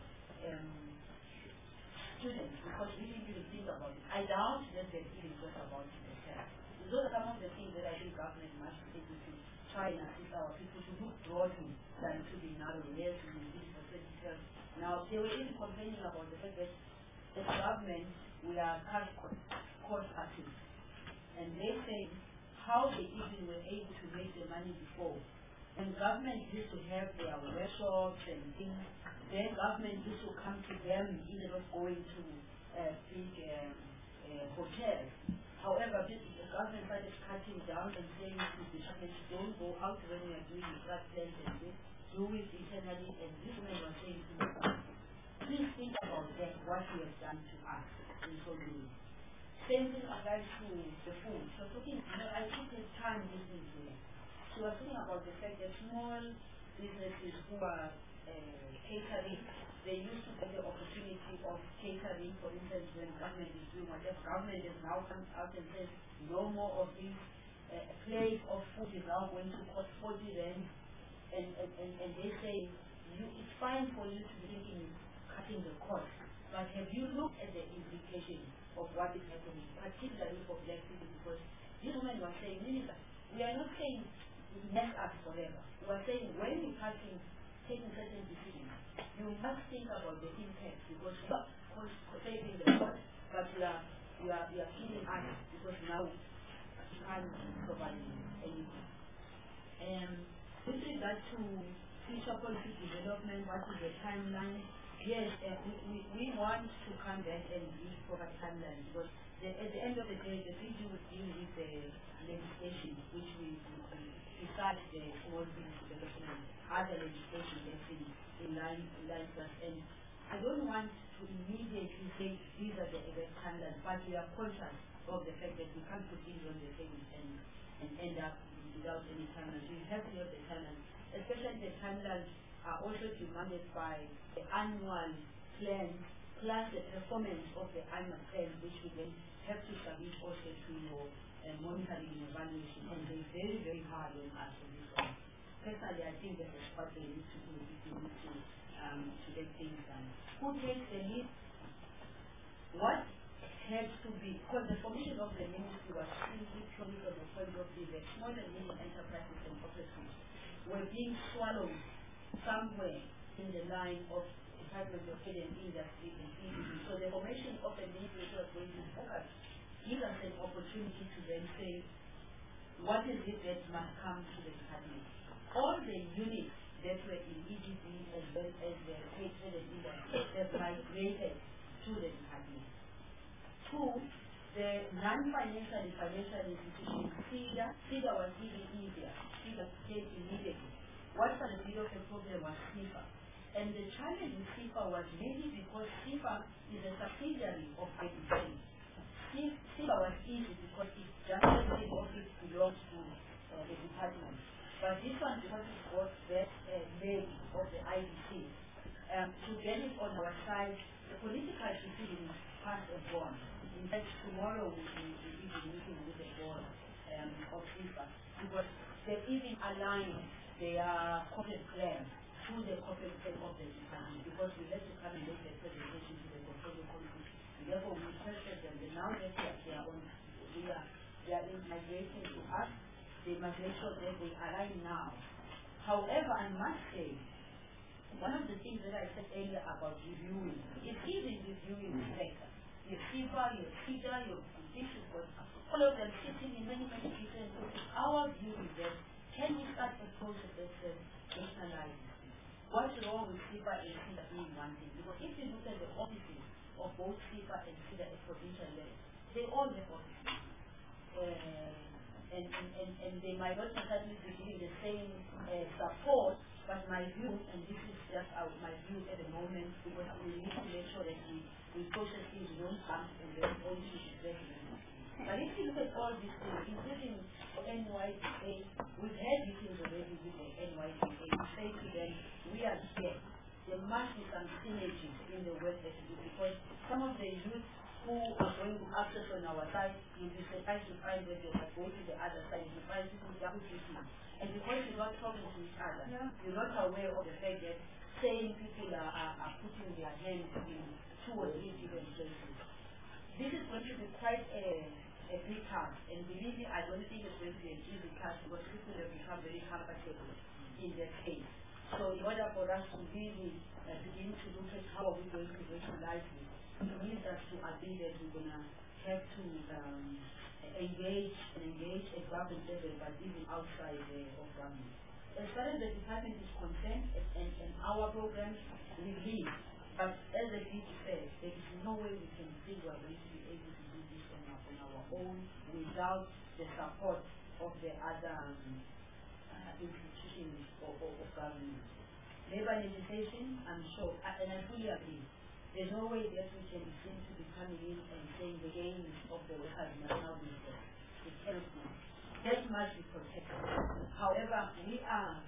students, because we didn't really think about it. I doubt that they even thought about it themselves. Those are some of the things that I think government must be able to try and assist our people to look broadly than to be narrow. Yes, we need this for 2012. Now, they were even complaining about the fact that as government, we are cost cutting. And they say how they even were able to make the money before. When government used to have their workshops and things, then government used to come to them instead of going to big hotels. However, the government started cutting down and saying to the government, don't go out when you are doing the drug plans and this, do it internally. And this man was saying to me, please think about that, what you have done to us in Solomon. Same thing applies to the food. So talking, I took the time listening to it. She was talking about the fact that small businesses who are catering, they used to get the opportunity of catering, for instance, when government is doing whatever. Government has now come out and says no more of this. A plate of food is now going to cost 40 rand. And they say, it's fine for you to be thinking cutting the cost, but have you looked at the implications of what is happening, particularly for black people? Because this woman was saying, Minister, we are not saying mess up forever. We are saying when you're taking certain decisions, you must think about the impact, because you are saving the cost, but you are killing us, because now you can't provide anything. With regard to future policy development, what is the timeline? Yes, we want to come back and give proper timeline, because at the end of the day, the thing will deal with the legislation, which we besides the small business development, other legislation that's in line with us. And I don't want to immediately say these are the exact timelines, but we are conscious of the fact that we can't put things on the table and end up without any timelines. We have to have the timelines, especially the timelines are also demanded by the annual plan plus the performance of the annual plan, which we then have to submit also to your monitoring and evaluation, and they're very, very hard on us on this one. Personally, I think that is what they need to do if they need to get things done. Who takes the lead? What had to be, because the formation of the ministry was simply purely from the point of view that small and medium enterprises and cooperatives were being swallowed somewhere in the line of Department of Trade and Industry and EDB. So the formation of the ministry was going to focus, give us an opportunity to then say, what is it that must come to the department? All the units that were in EDB as well as the trade and industry have migrated to the department. Two, the non-financial and financial institutions, CEDA was even easier. CEDA came immediately. What was a bit of a problem was CIFA. And the challenge with CIFA was mainly because CIFA is a subsidiary of IDC. CIFA was easy because it just the office belongs to the department. But this one, because it was that leg of the IDC, to get it on our side, the political decision is passed and gone. In fact, tomorrow we will be meeting with the board of CIFA because they even align their corporate plan to the corporate plan of the department because we have to come and make a presentation to the portfolio committee. Therefore, we requested them that now that they are in migration to us, they must make sure that they align now. However, I must say, one of the things that I said earlier about reviewing is even reviewing the sector. Your CIFA, your CEDA, your conditions, all of them sitting in many different places. Our view is that can we start a process that says nationalizing? What's wrong with CIFA and CEDA being one thing? Because if you look at the offices of both CIFA and CEDA at provincial level, they all have offices. And they might not necessarily be giving the same support, but my view, and this is just my view at the moment, because we need to make sure that we process things, we don't bump and then all this is exactly. But if you look at all these things, including NYDA, we've had meetings already with the NYDA. We say to them, we are here. There must be some synergy in the work that we do, because some of the youth who are going to access on our side, you'll be surprised to find that they might go to the other side, you find people double treatment. And because you're not talking to each other, you're not aware of the fact that same people are putting their hands in 2 or 3 different places. This is going to be quite a big task, and believe me, I don't think it's going to be an easy task because people have become very comfortable in their case. So in order for us to really begin to look at how are we going to rationalize this, it needs us to agree that we're going to have to engage at government level, but even outside of government. As far as the department is concerned, and our programs, we lead. But as the DG said, there is no way we can think we are going to be able to do this on our own without the support of the other institutions of government. Labor legislation, I'm sure, and I fully agree. There's no way that we can seem to be coming in and saying the gains of the workers must now be set. It cannot be. That must be protected. However, we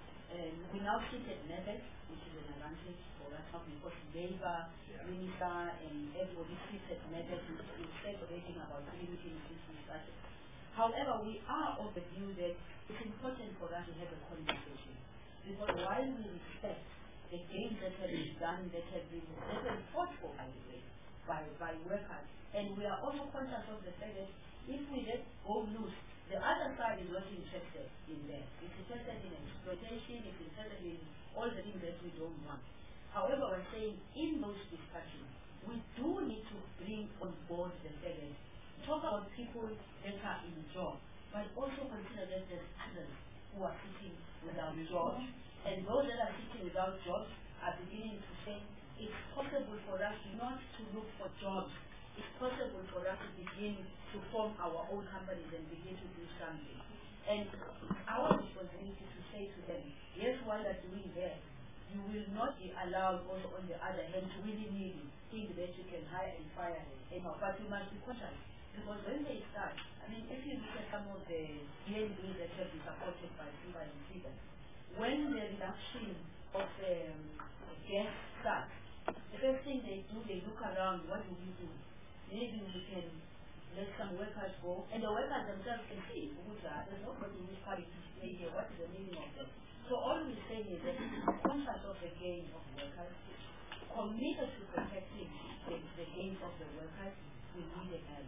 now sit at NEBEC, which is an advantage for us now because Labour, Minister, and everybody sits at NEBEC instead of waiting about 3 meetings since we started. However, we are of the view that it's important for us to have a conversation. Because while we respect the gains that have been done, that have been fought for, by the way, by workers, and we are also conscious of the fact that if we let go loose, the other side is not interested in that. It's interested in exploitation, it's interested in all the things that we don't want. However, we're saying in those discussions, we do need to bring on board the fact that talk about people that are in jobs, but also consider that there's others who are sitting without jobs. And those that are sitting without jobs are beginning to say it's possible for us not to look for jobs. It's possible for us to begin to form our own companies and begin to do something. And it's our responsibility to say to them, yes, while you're doing that, you will not be allowed also on the other hand to really think that you can hire and fire anyhow. But you must be cautious. Because when they start, I mean, if you look at some of the DNBs that have been supported by FIBA and FIBA, when the reduction of gas starts, the first thing they do, they look around, what do we do? Maybe we can let some workers go, and the workers themselves can see, there's nobody who's party to stay here, what is the meaning of that? So all we're saying is that conscious of the gain of workers, committed to protecting the gains of the workers, we need a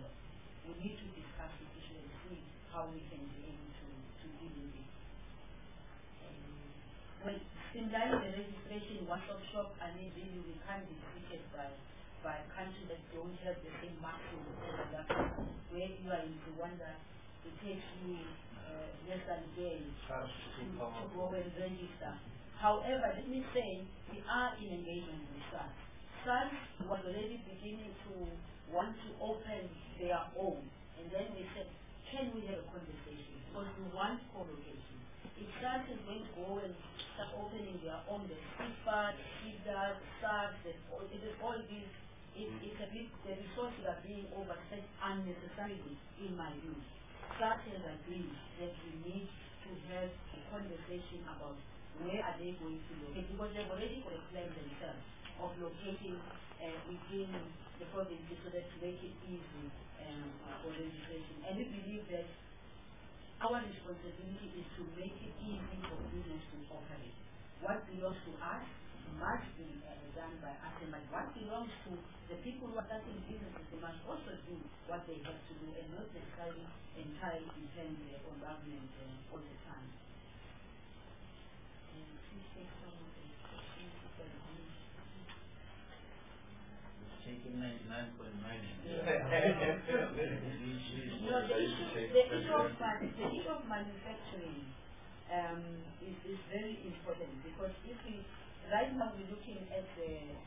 open one-stop shop, and maybe we can't be treated by countries that don't have the same maximum as Africa, where you are in Rwanda, it takes you less than a day to go and register. However, let me say, we are in engagement with SARS. SARS was already beginning to want to open their own, and then we said, can we have a conversation? Because we want co-location. If SARS is going to go and start opening their own, the CIFA, the CIDA, the SARS, it is all these, it's a bit, the resources are being overspent unnecessarily, in my view. SARS has agreed that we need to have a conversation about where are they going to locate, because they've already got a plan themselves of locating within the provinces so that to make it easy for registration. And we believe that our responsibility is to make it easy for business to operate. What belongs to us must be done by us, and what belongs to the people who are starting businesses, they must also do what they have to do and not necessarily entirely depend on government all the time. Taking 99.9. The issue of manufacturing is very important, because if we right now we're looking at the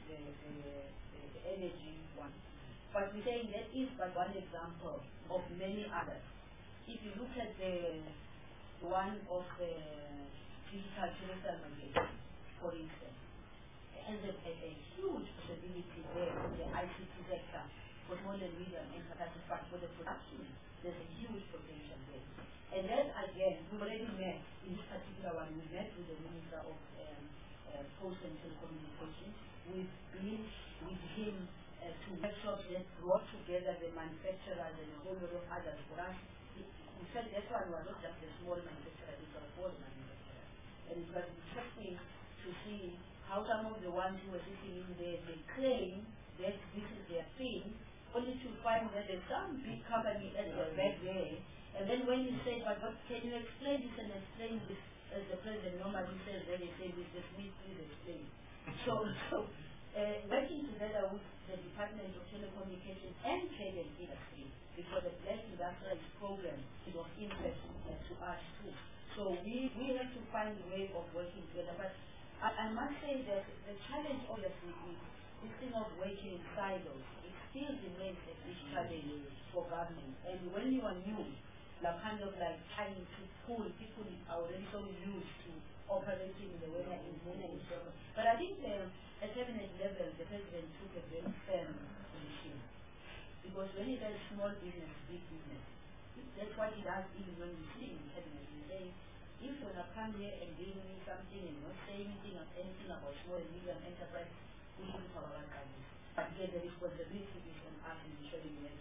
energy one, but we're saying that is but one example of many others. If you look at the one of the digital transformation, for instance, and there's a huge possibility there in the ICT sector for small and medium enterprises, but for the production, there's a huge potential there. And then again, we've already met, in this particular one, we met with the Minister of Post and Telecommunications. We've been with him to workshops that brought together the manufacturers and a whole lot of others for us. In fact, that one was not just a small manufacturer, it was all manufacturers. And it was interesting to see how some of the ones who were sitting in there, they claim that this is their thing, only to find that there's some big company at the back there. And then when you say, but what, can you explain this and explain this, as the president normally says, then they say, this please explain. So working together with the Department of Telecommunications and Trade and Industry, because the Black Industrial Program is of interest to us too. So we have to find a way of working together. But I must say that the challenge obviously is this thing of working in silos. It still remains a big challenge for government. And when you are new, like kind of like trying to pull people are already so used to operating in the way that is in. But I think at cabinet level, the president took a very firm position. Because when he does small business, big business, that's what he does even when we see in cabinet. He says, if you're going to come here and give me something and not say anything about small and medium enterprise, we should talk about this. But here the responsibility is on us in ensuring that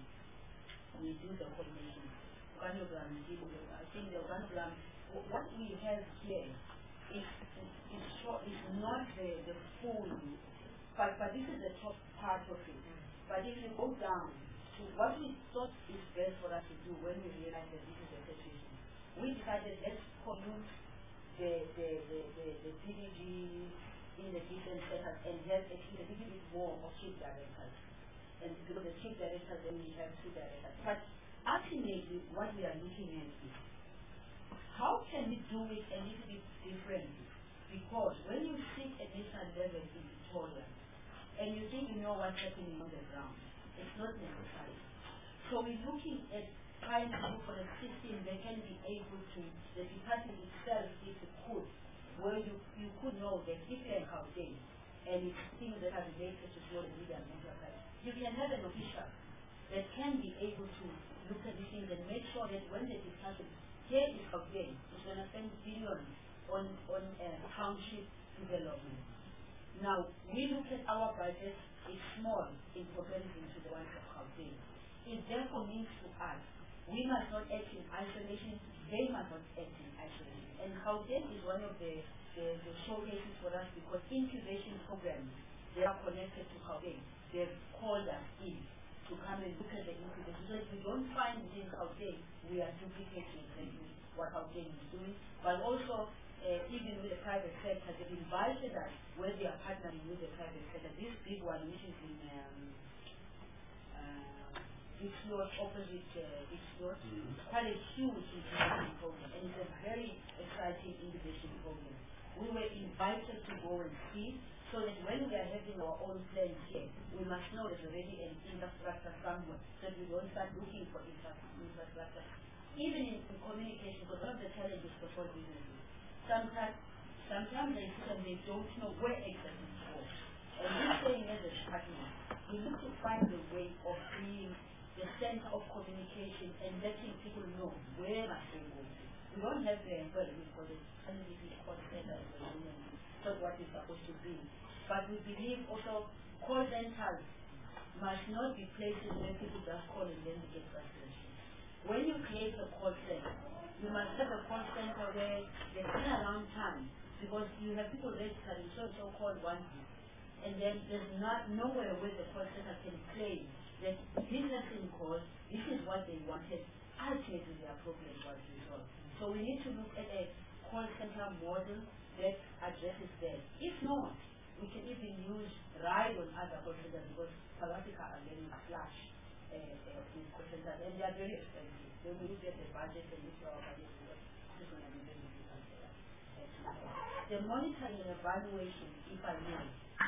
we do the coordination. Organogram, I think the organogram, what we have here is not the full, but this is the top part of it. But if you go down to what we thought is best for us to do when we realized that this is the situation, we decided let's pollute the PDG in the different sectors and have actually a little bit more of chief directors. And because the chief directors, then we have two directors. But ultimately, what we are looking at is how can we do it a little bit differently? Because when you sit at national level in Victoria and you think you know what's happening on the ground, it's not necessary. So we're looking at trying to look for a system that can be able to, the department itself, if it could, where you could know that if you're in Gauteng and it's things that are related to small and medium enterprise, you can have an official that can be able to look at these things and make sure that when they discuss it, here is Gauteng, it's going to spend billions on township development. Now, we look at our budget, it's small in comparison to the ones of Gauteng. It therefore means to us, we must not act in isolation, they must not act in isolation. And Gauteng is one of the showcases for us because incubation programs, they are connected to Gauteng. They've called us in to come and look at the incubation. So if we don't find within Gauteng, we are duplicating what Gauteng is doing. But also, even with the private sector, they've invited us where they are partnering with the private sector. This big one, which is in Ixlot, opposite Ixlot, it's quite a huge incubation program, and it's a very exciting incubation program. We were invited to go and see, so that when we are having our own plans here, we must know there's already an infrastructure somewhere, so that we don't start looking for infrastructure. Even in communication, because one of the challenges for small businesses, sometimes they sit and they don't know where exactly to go. And we're saying as a department, we need to find a way of being the center of communication and letting people know where must they go to. We don't have the for the call center as a union, not what it's supposed to be. But we believe also call centers must not be places where people just call and then they get frustration. When you create a call center, you must have a call center where there's turnaround time, because you have people registering so-called one week, and then there's nowhere where the call center can claim that this has been called, this is what they wanted, ultimately their problem was resolved. So we need to look at a call center model that addresses that. If not, we can even use ride on other call centers, because South Africa are getting flash in call centers, and they are very expensive. When we look at the budget and look at our budget, this is going to be very difficult for us. The monitoring and evaluation, if I may,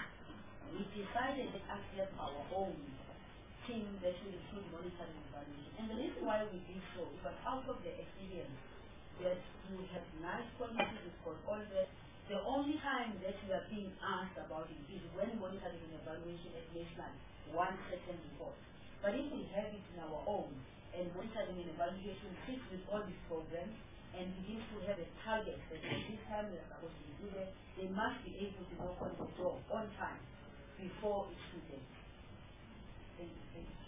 we decided that we have our own team that will include monitoring and evaluation. And the reason why we did so is that out of the experience that you have nice policies, we've got all that. The only time that we are being asked about it is when monitoring and evaluation at baseline, one second report. But if we have it in our own, and monitoring and evaluation fits with all these programs, and begins to have a target that this time they are supposed to do that, they must be able to knock on the door on time before it's too late. Thank you. Thank you.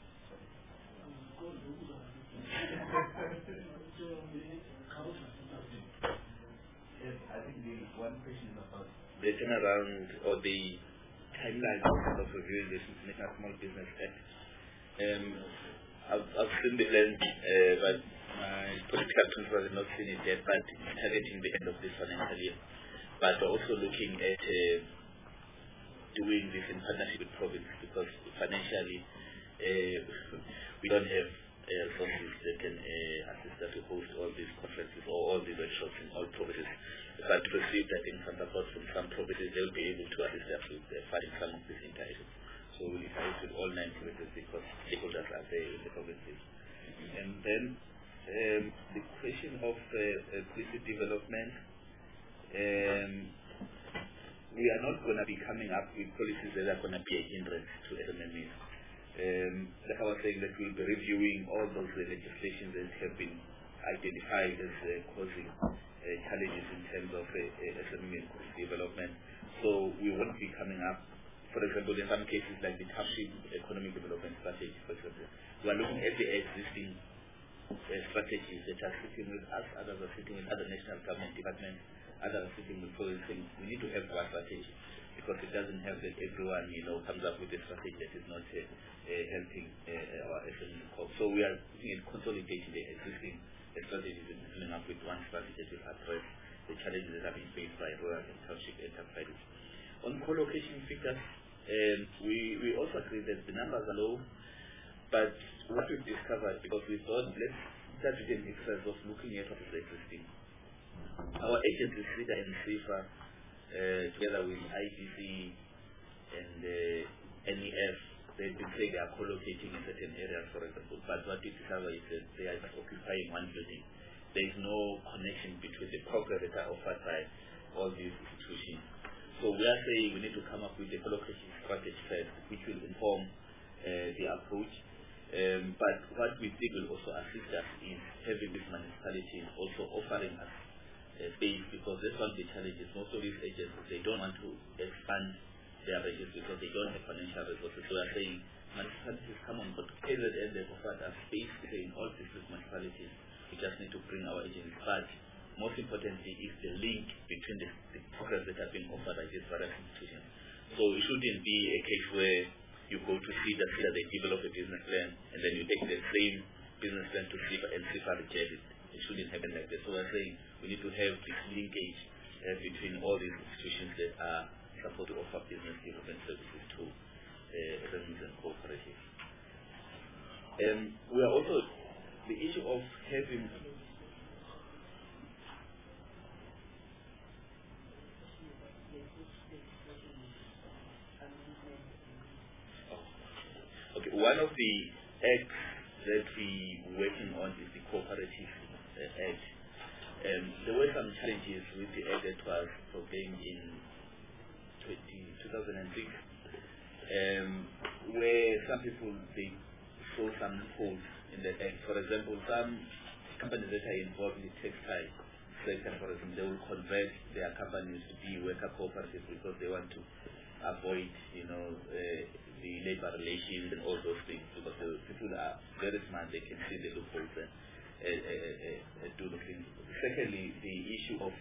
Yes, I think the one question is about the turnaround or the timeline of reviewing this International Small Business Act. I've seen the plan, but my political principal has not seen it yet, but it's targeting the end of this financial year. But we're also looking at doing this in partnership with province, because financially we don't have resources that can assist us to host all these conferences or all these workshops in all provinces. But to receive that in some support from some provinces, they'll be able to assist us with funding some of these entities. So we liaise with all 9 provinces because stakeholders are there in the provinces. And then the question of policy development, we are not going to be coming up with policies that are going to be a hindrance to SMMEs. Like I was saying, that we'll be reviewing all those legislations that have been identified as causing challenges in terms of SME development. So we won't be coming up, for example, in some cases like the township economic development strategy, for example. We are looking at the existing strategies that are sitting with us, others are sitting with other national government departments, others are sitting with policy. We need to have one strategy, because it doesn't help that everyone, comes up with a strategy that is not helping our SME corps. So we are looking at consolidating the existing strategies and coming up with one strategy that will address the challenges that are being faced by rural and township enterprises. On co-location figures, we also agree that the numbers are low, but what we've discovered, because we thought, let's start with an exercise of looking at what is existing. Our agencies, SEDA and SEFA, together with IDC and NEF, they say they are co-locating in certain areas, for example, but what we discover is that they are just occupying one building. There is no connection between the programs that are offered by all these institutions. So we are saying we need to come up with a co-location strategy first, which will inform the approach. But what we think will also assist us is having these municipalities also offering us space, because that's one of the challenges. Most of these agencies, they don't want to expand their regions because they don't have financial resources. So we are saying municipalities come on, but KZN, they've offered us space in all district municipalities. We just need to bring our agencies. But most importantly is the link between the programs that are being offered by these various institutions. So it shouldn't be a case where you go to SEDA, they develop a business plan, and then you take the same business plan to SEFA, and SEFA reject it. it shouldn't happen like that. So we're saying we need to have this linkage between all these institutions that are supposed to offer business development services to SMEs and cooperatives. We are also the issue of having one of the acts that we're working on is the Cooperative Act. There were some challenges with the act that was proclaimed in 2006, where some people they saw some holes in the act. For example, some companies that are involved in the textile sector, for example, they will convert their companies to be worker cooperatives because they want to avoid, the labor relations and all those things, because the people are very smart, they can see the loopholes and do the things. Secondly, the issue of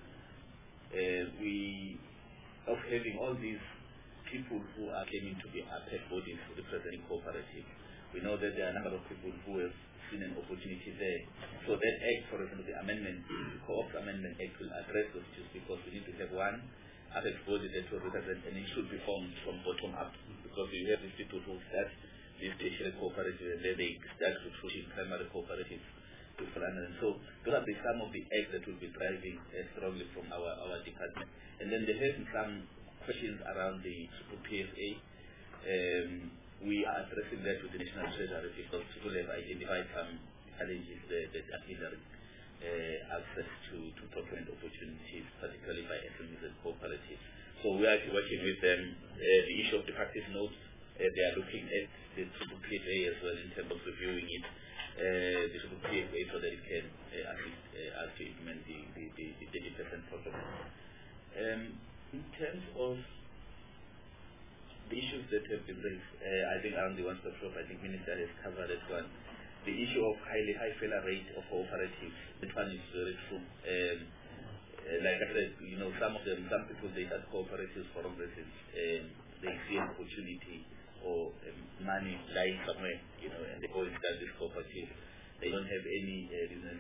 having all these people who are claiming to be APEC bodies representing cooperatives. We know that there are a number of people who have seen an opportunity there. So that act, for example, the amendment, the Co-op Amendment Act will address those issues, because we need to have one APEC body that will represent, and it should be formed from bottom up, because you have these people who start these tertiary cooperatives and then they start recruiting primary cooperatives to Flanders. So those are some of the acts that will be driving strongly from our department. And then there have been some questions around the Super PFA. We are addressing that with the National Treasury, because people have identified some challenges that are hindering access to procurement opportunities, particularly by SMEs and cooperatives. So we are working with them. The issue of the practice notes, they are looking at the Super PFA as well in terms of reviewing it, the Super PFA, so that it can assist us to implement the 30% program. In terms of the issues that have been raised, I think around the one-stop shop, I think Minister has covered that one. The issue of high failure rate of cooperatives, that one is very true. Like I said, some people, they start cooperatives for wrong reasons. They see an opportunity or money lying somewhere, and they go and start this cooperative. They don't have any business,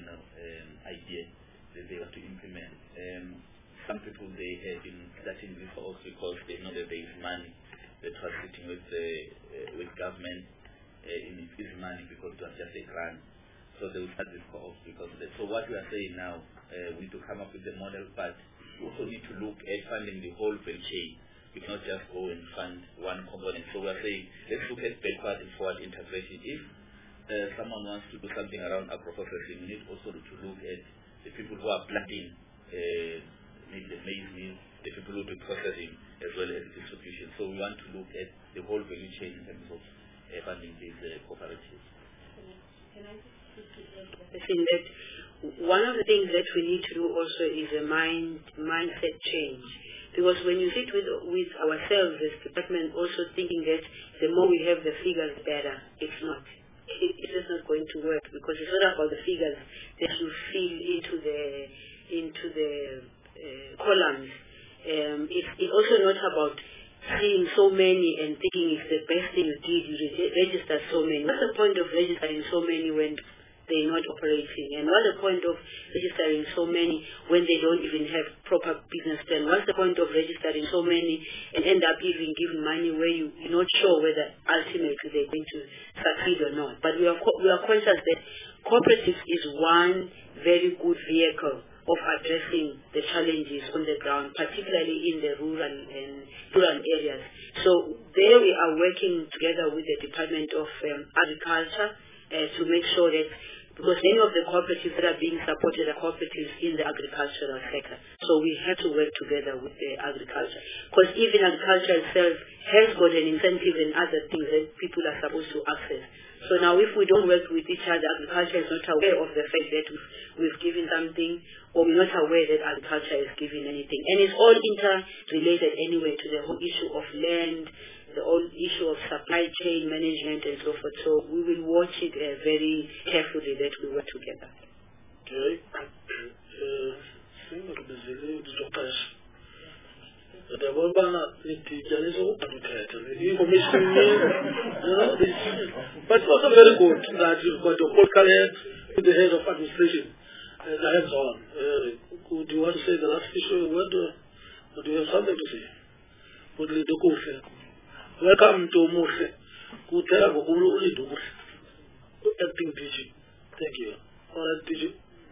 idea that they want to implement. Some people, they have been starting this also because they know that there is money that was sitting with government in this money, because it was just a grant. So they will start this co-op because of that. So what we are saying now, we need to come up with the model, but we also need to look at funding the whole value chain. We cannot just go and fund one component. So we are saying, let's look at backward and forward integration. If someone wants to do something around agro-processing, we need also to look at the people who are planting maybe the maize meal, the people who do processing, as well as distribution. So we want to look at the whole value chain in terms of funding these cooperatives. Can I just think that one of the things that we need to do also is a mindset change. Because when you sit with ourselves as department also thinking that the more we have the figures better, it's not. It is not going to work, because it's not about the figures that you fill into the columns. It's also not about seeing so many and thinking it's the best thing you did. You register so many. What's the point of registering so many when they're not operating? And what's the point of registering so many when they don't even have proper business plan? What's the point of registering so many and end up even giving money where you're not sure whether ultimately they're going to succeed or not? But we are conscious that cooperatives is one very good vehicle of addressing the challenges on the ground, particularly in the rural areas. So there we are working together with the Department of Agriculture to make sure that, because many of the cooperatives that are being supported are cooperatives in the agricultural sector. So we have to work together with the agriculture. Because even agriculture itself has got an incentive and other things that people are supposed to access. So now if we don't work with each other, agriculture is not aware of the fact that we've given something, or we're not aware that agriculture is giving anything. And it's all interrelated anyway to the whole issue of land, the whole issue of supply chain management and so forth. So we will watch it very carefully that we work together. Okay. But it's also very good that you've got your whole career to the head of administration, hands on. Do you want to say the last word, or do you have something to say? Welcome to Mose. Acting DG. Thank you. All right, DG.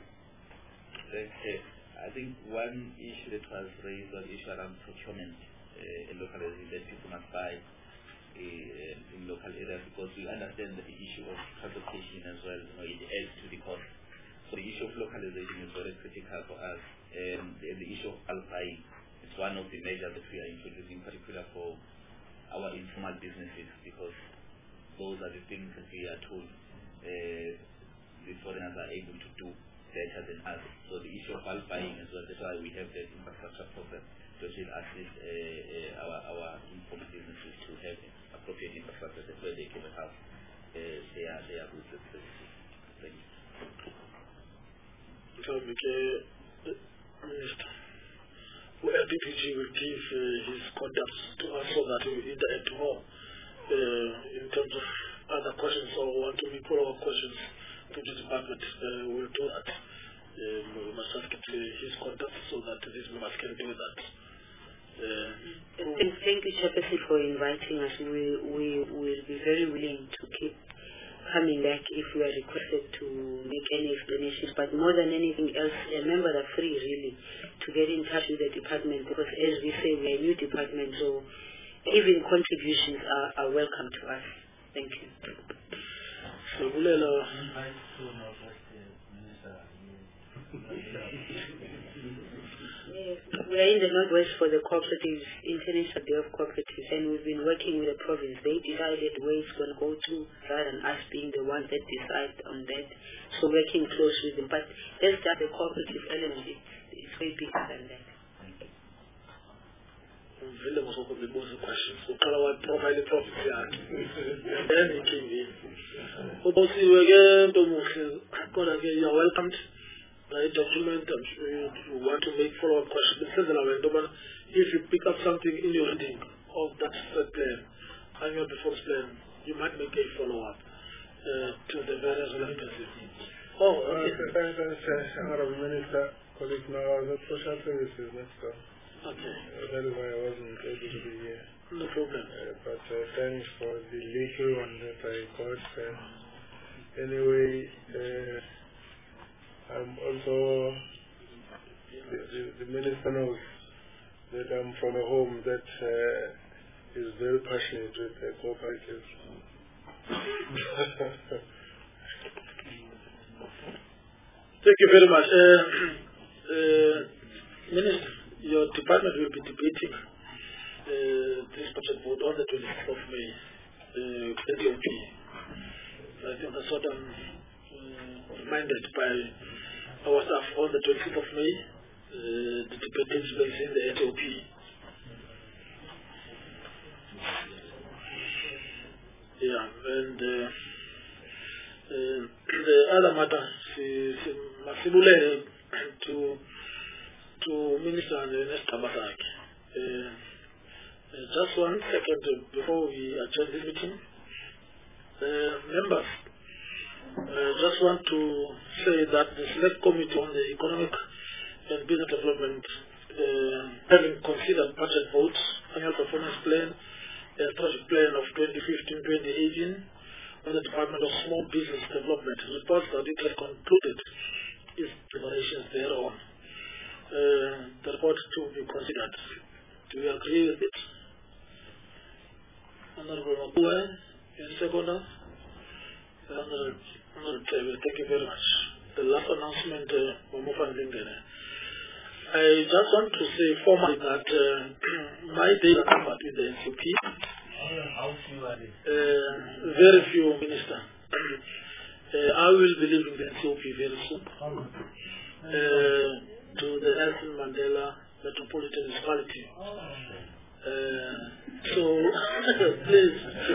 I think one issue that was raised was the issue around procurement in local areas, that people must buy in local areas, because we understand that the issue of transportation as well, it adds to the cost. So the issue of localization is very critical for us, and the issue of bulk buying is one of the measures that we are introducing, particularly for our informal businesses, because those are the things that we are told the foreigners are able to do better than us. So the issue of bulk buying as well, that's why we have the infrastructure program, which will assist our informal businesses to have appropriate infrastructure that where they can have their goods and services. Thank you. Minister, LPPG will give his contacts to us so that we interact more in terms of other questions or want to make follow-up questions to the department. We'll do that. We must just get his contacts so that these members can do that. Thank you, Chairperson, for inviting us. We will be very willing to keep coming back if we are requested to make any explanations. But more than anything else, members are free really to get in touch with the department, because as we say, we are a new department, so even contributions are welcome to us. Thank you. We are in the Northwest for the cooperatives, International Day of Cooperatives, and we've been working with the province. They decided where it's going to go to, rather than us being the ones that decide on that. So working close with them. But that's just the cooperative element. It's way bigger than that. Vile msoko mlibuzi questions. Ukala wa profile profit yake. Then it came in. Ubosi wege ntomuhle. Kodwa ke you are welcomed. Document, I'm sure you want to make follow-up questions. If you pick up something in your reading of that plan, annual performance plan, you might make a follow-up to the various levels. Oh, okay. Honorable Minister, colleague, now I was at social services next door. Okay. That is why I wasn't able to be here. No problem. But thanks for the little one that I got. Anyway, I'm also, the Minister knows that I'm from a home that is very passionate with the cooperatives. Thank you very much. Minister, your department will be debating this budget vote on the 26th of May, ATOP. I think that's what I'm reminded by our staff on the 26th of May. The debate takes place in the ATOP. Yeah, and the other matter, Masibule to Minister Ernest Tabataki. Just 1 second before we adjourn this meeting. Members, just want to say that the Select Committee on the Economic and Business Development, having considered budget votes, annual performance plan, and project plan of 2015-2018 on the Department of Small Business Development, reports that it has concluded its deliberations thereon. The report to be considered. Do you agree with it? Honorable Mapua, in second. Thank you very much. The last announcement, I just want to say formally that my days are numbered with the NCP. Very few, Minister. I will be leaving the NCP very soon to the Nelson Mandela Metropolitan Municipality. So, please.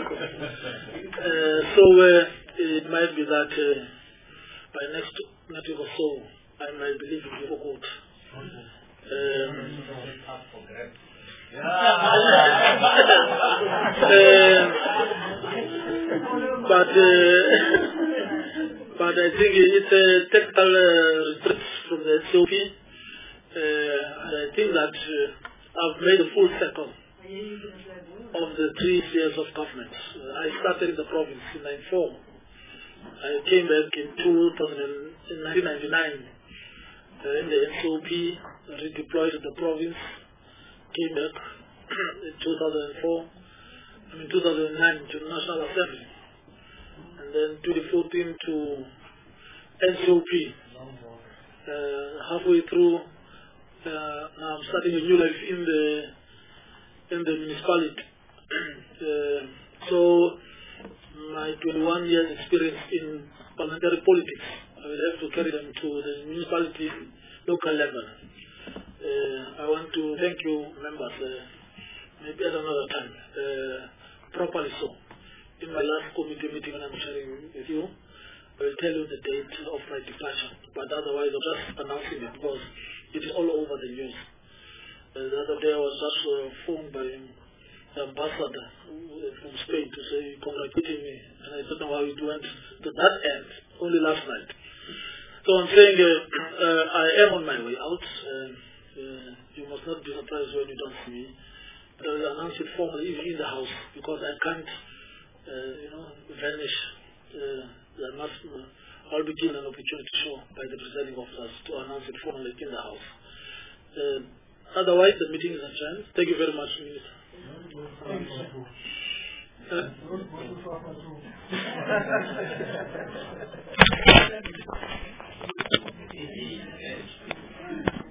It might be that by next week or so, I might be leaving the court. But I think it's a technical retreat from the SOP. And I think that I've made a full circle of the 3 years of government. I started in the province in 1994. I came back in 1999 in the SOP, redeployed to the province, came back in 2009 to the National Assembly, and then 2014 to SOP. Halfway through, now I'm starting a new life in the municipality. So my 21 years experience in parliamentary politics, I will have to carry them to the municipality local level. I want to thank you members, maybe at another time, properly so. In my last committee meeting when I'm sharing with you, I will tell you the date of my departure, but otherwise I'm just announcing it because it is all over the news. The other day I was just phoned by the ambassador from Spain to say congratulating me, and I don't know how it went to that end, only last night. So I'm saying I am on my way out. You must not be surprised when you don't see me. I will announce it formally in the house because I can't vanish. I'll be given an opportunity to show by the presiding officers to announce it formally in the house. Otherwise, the meeting is adjourned. Thank you very much, Minister.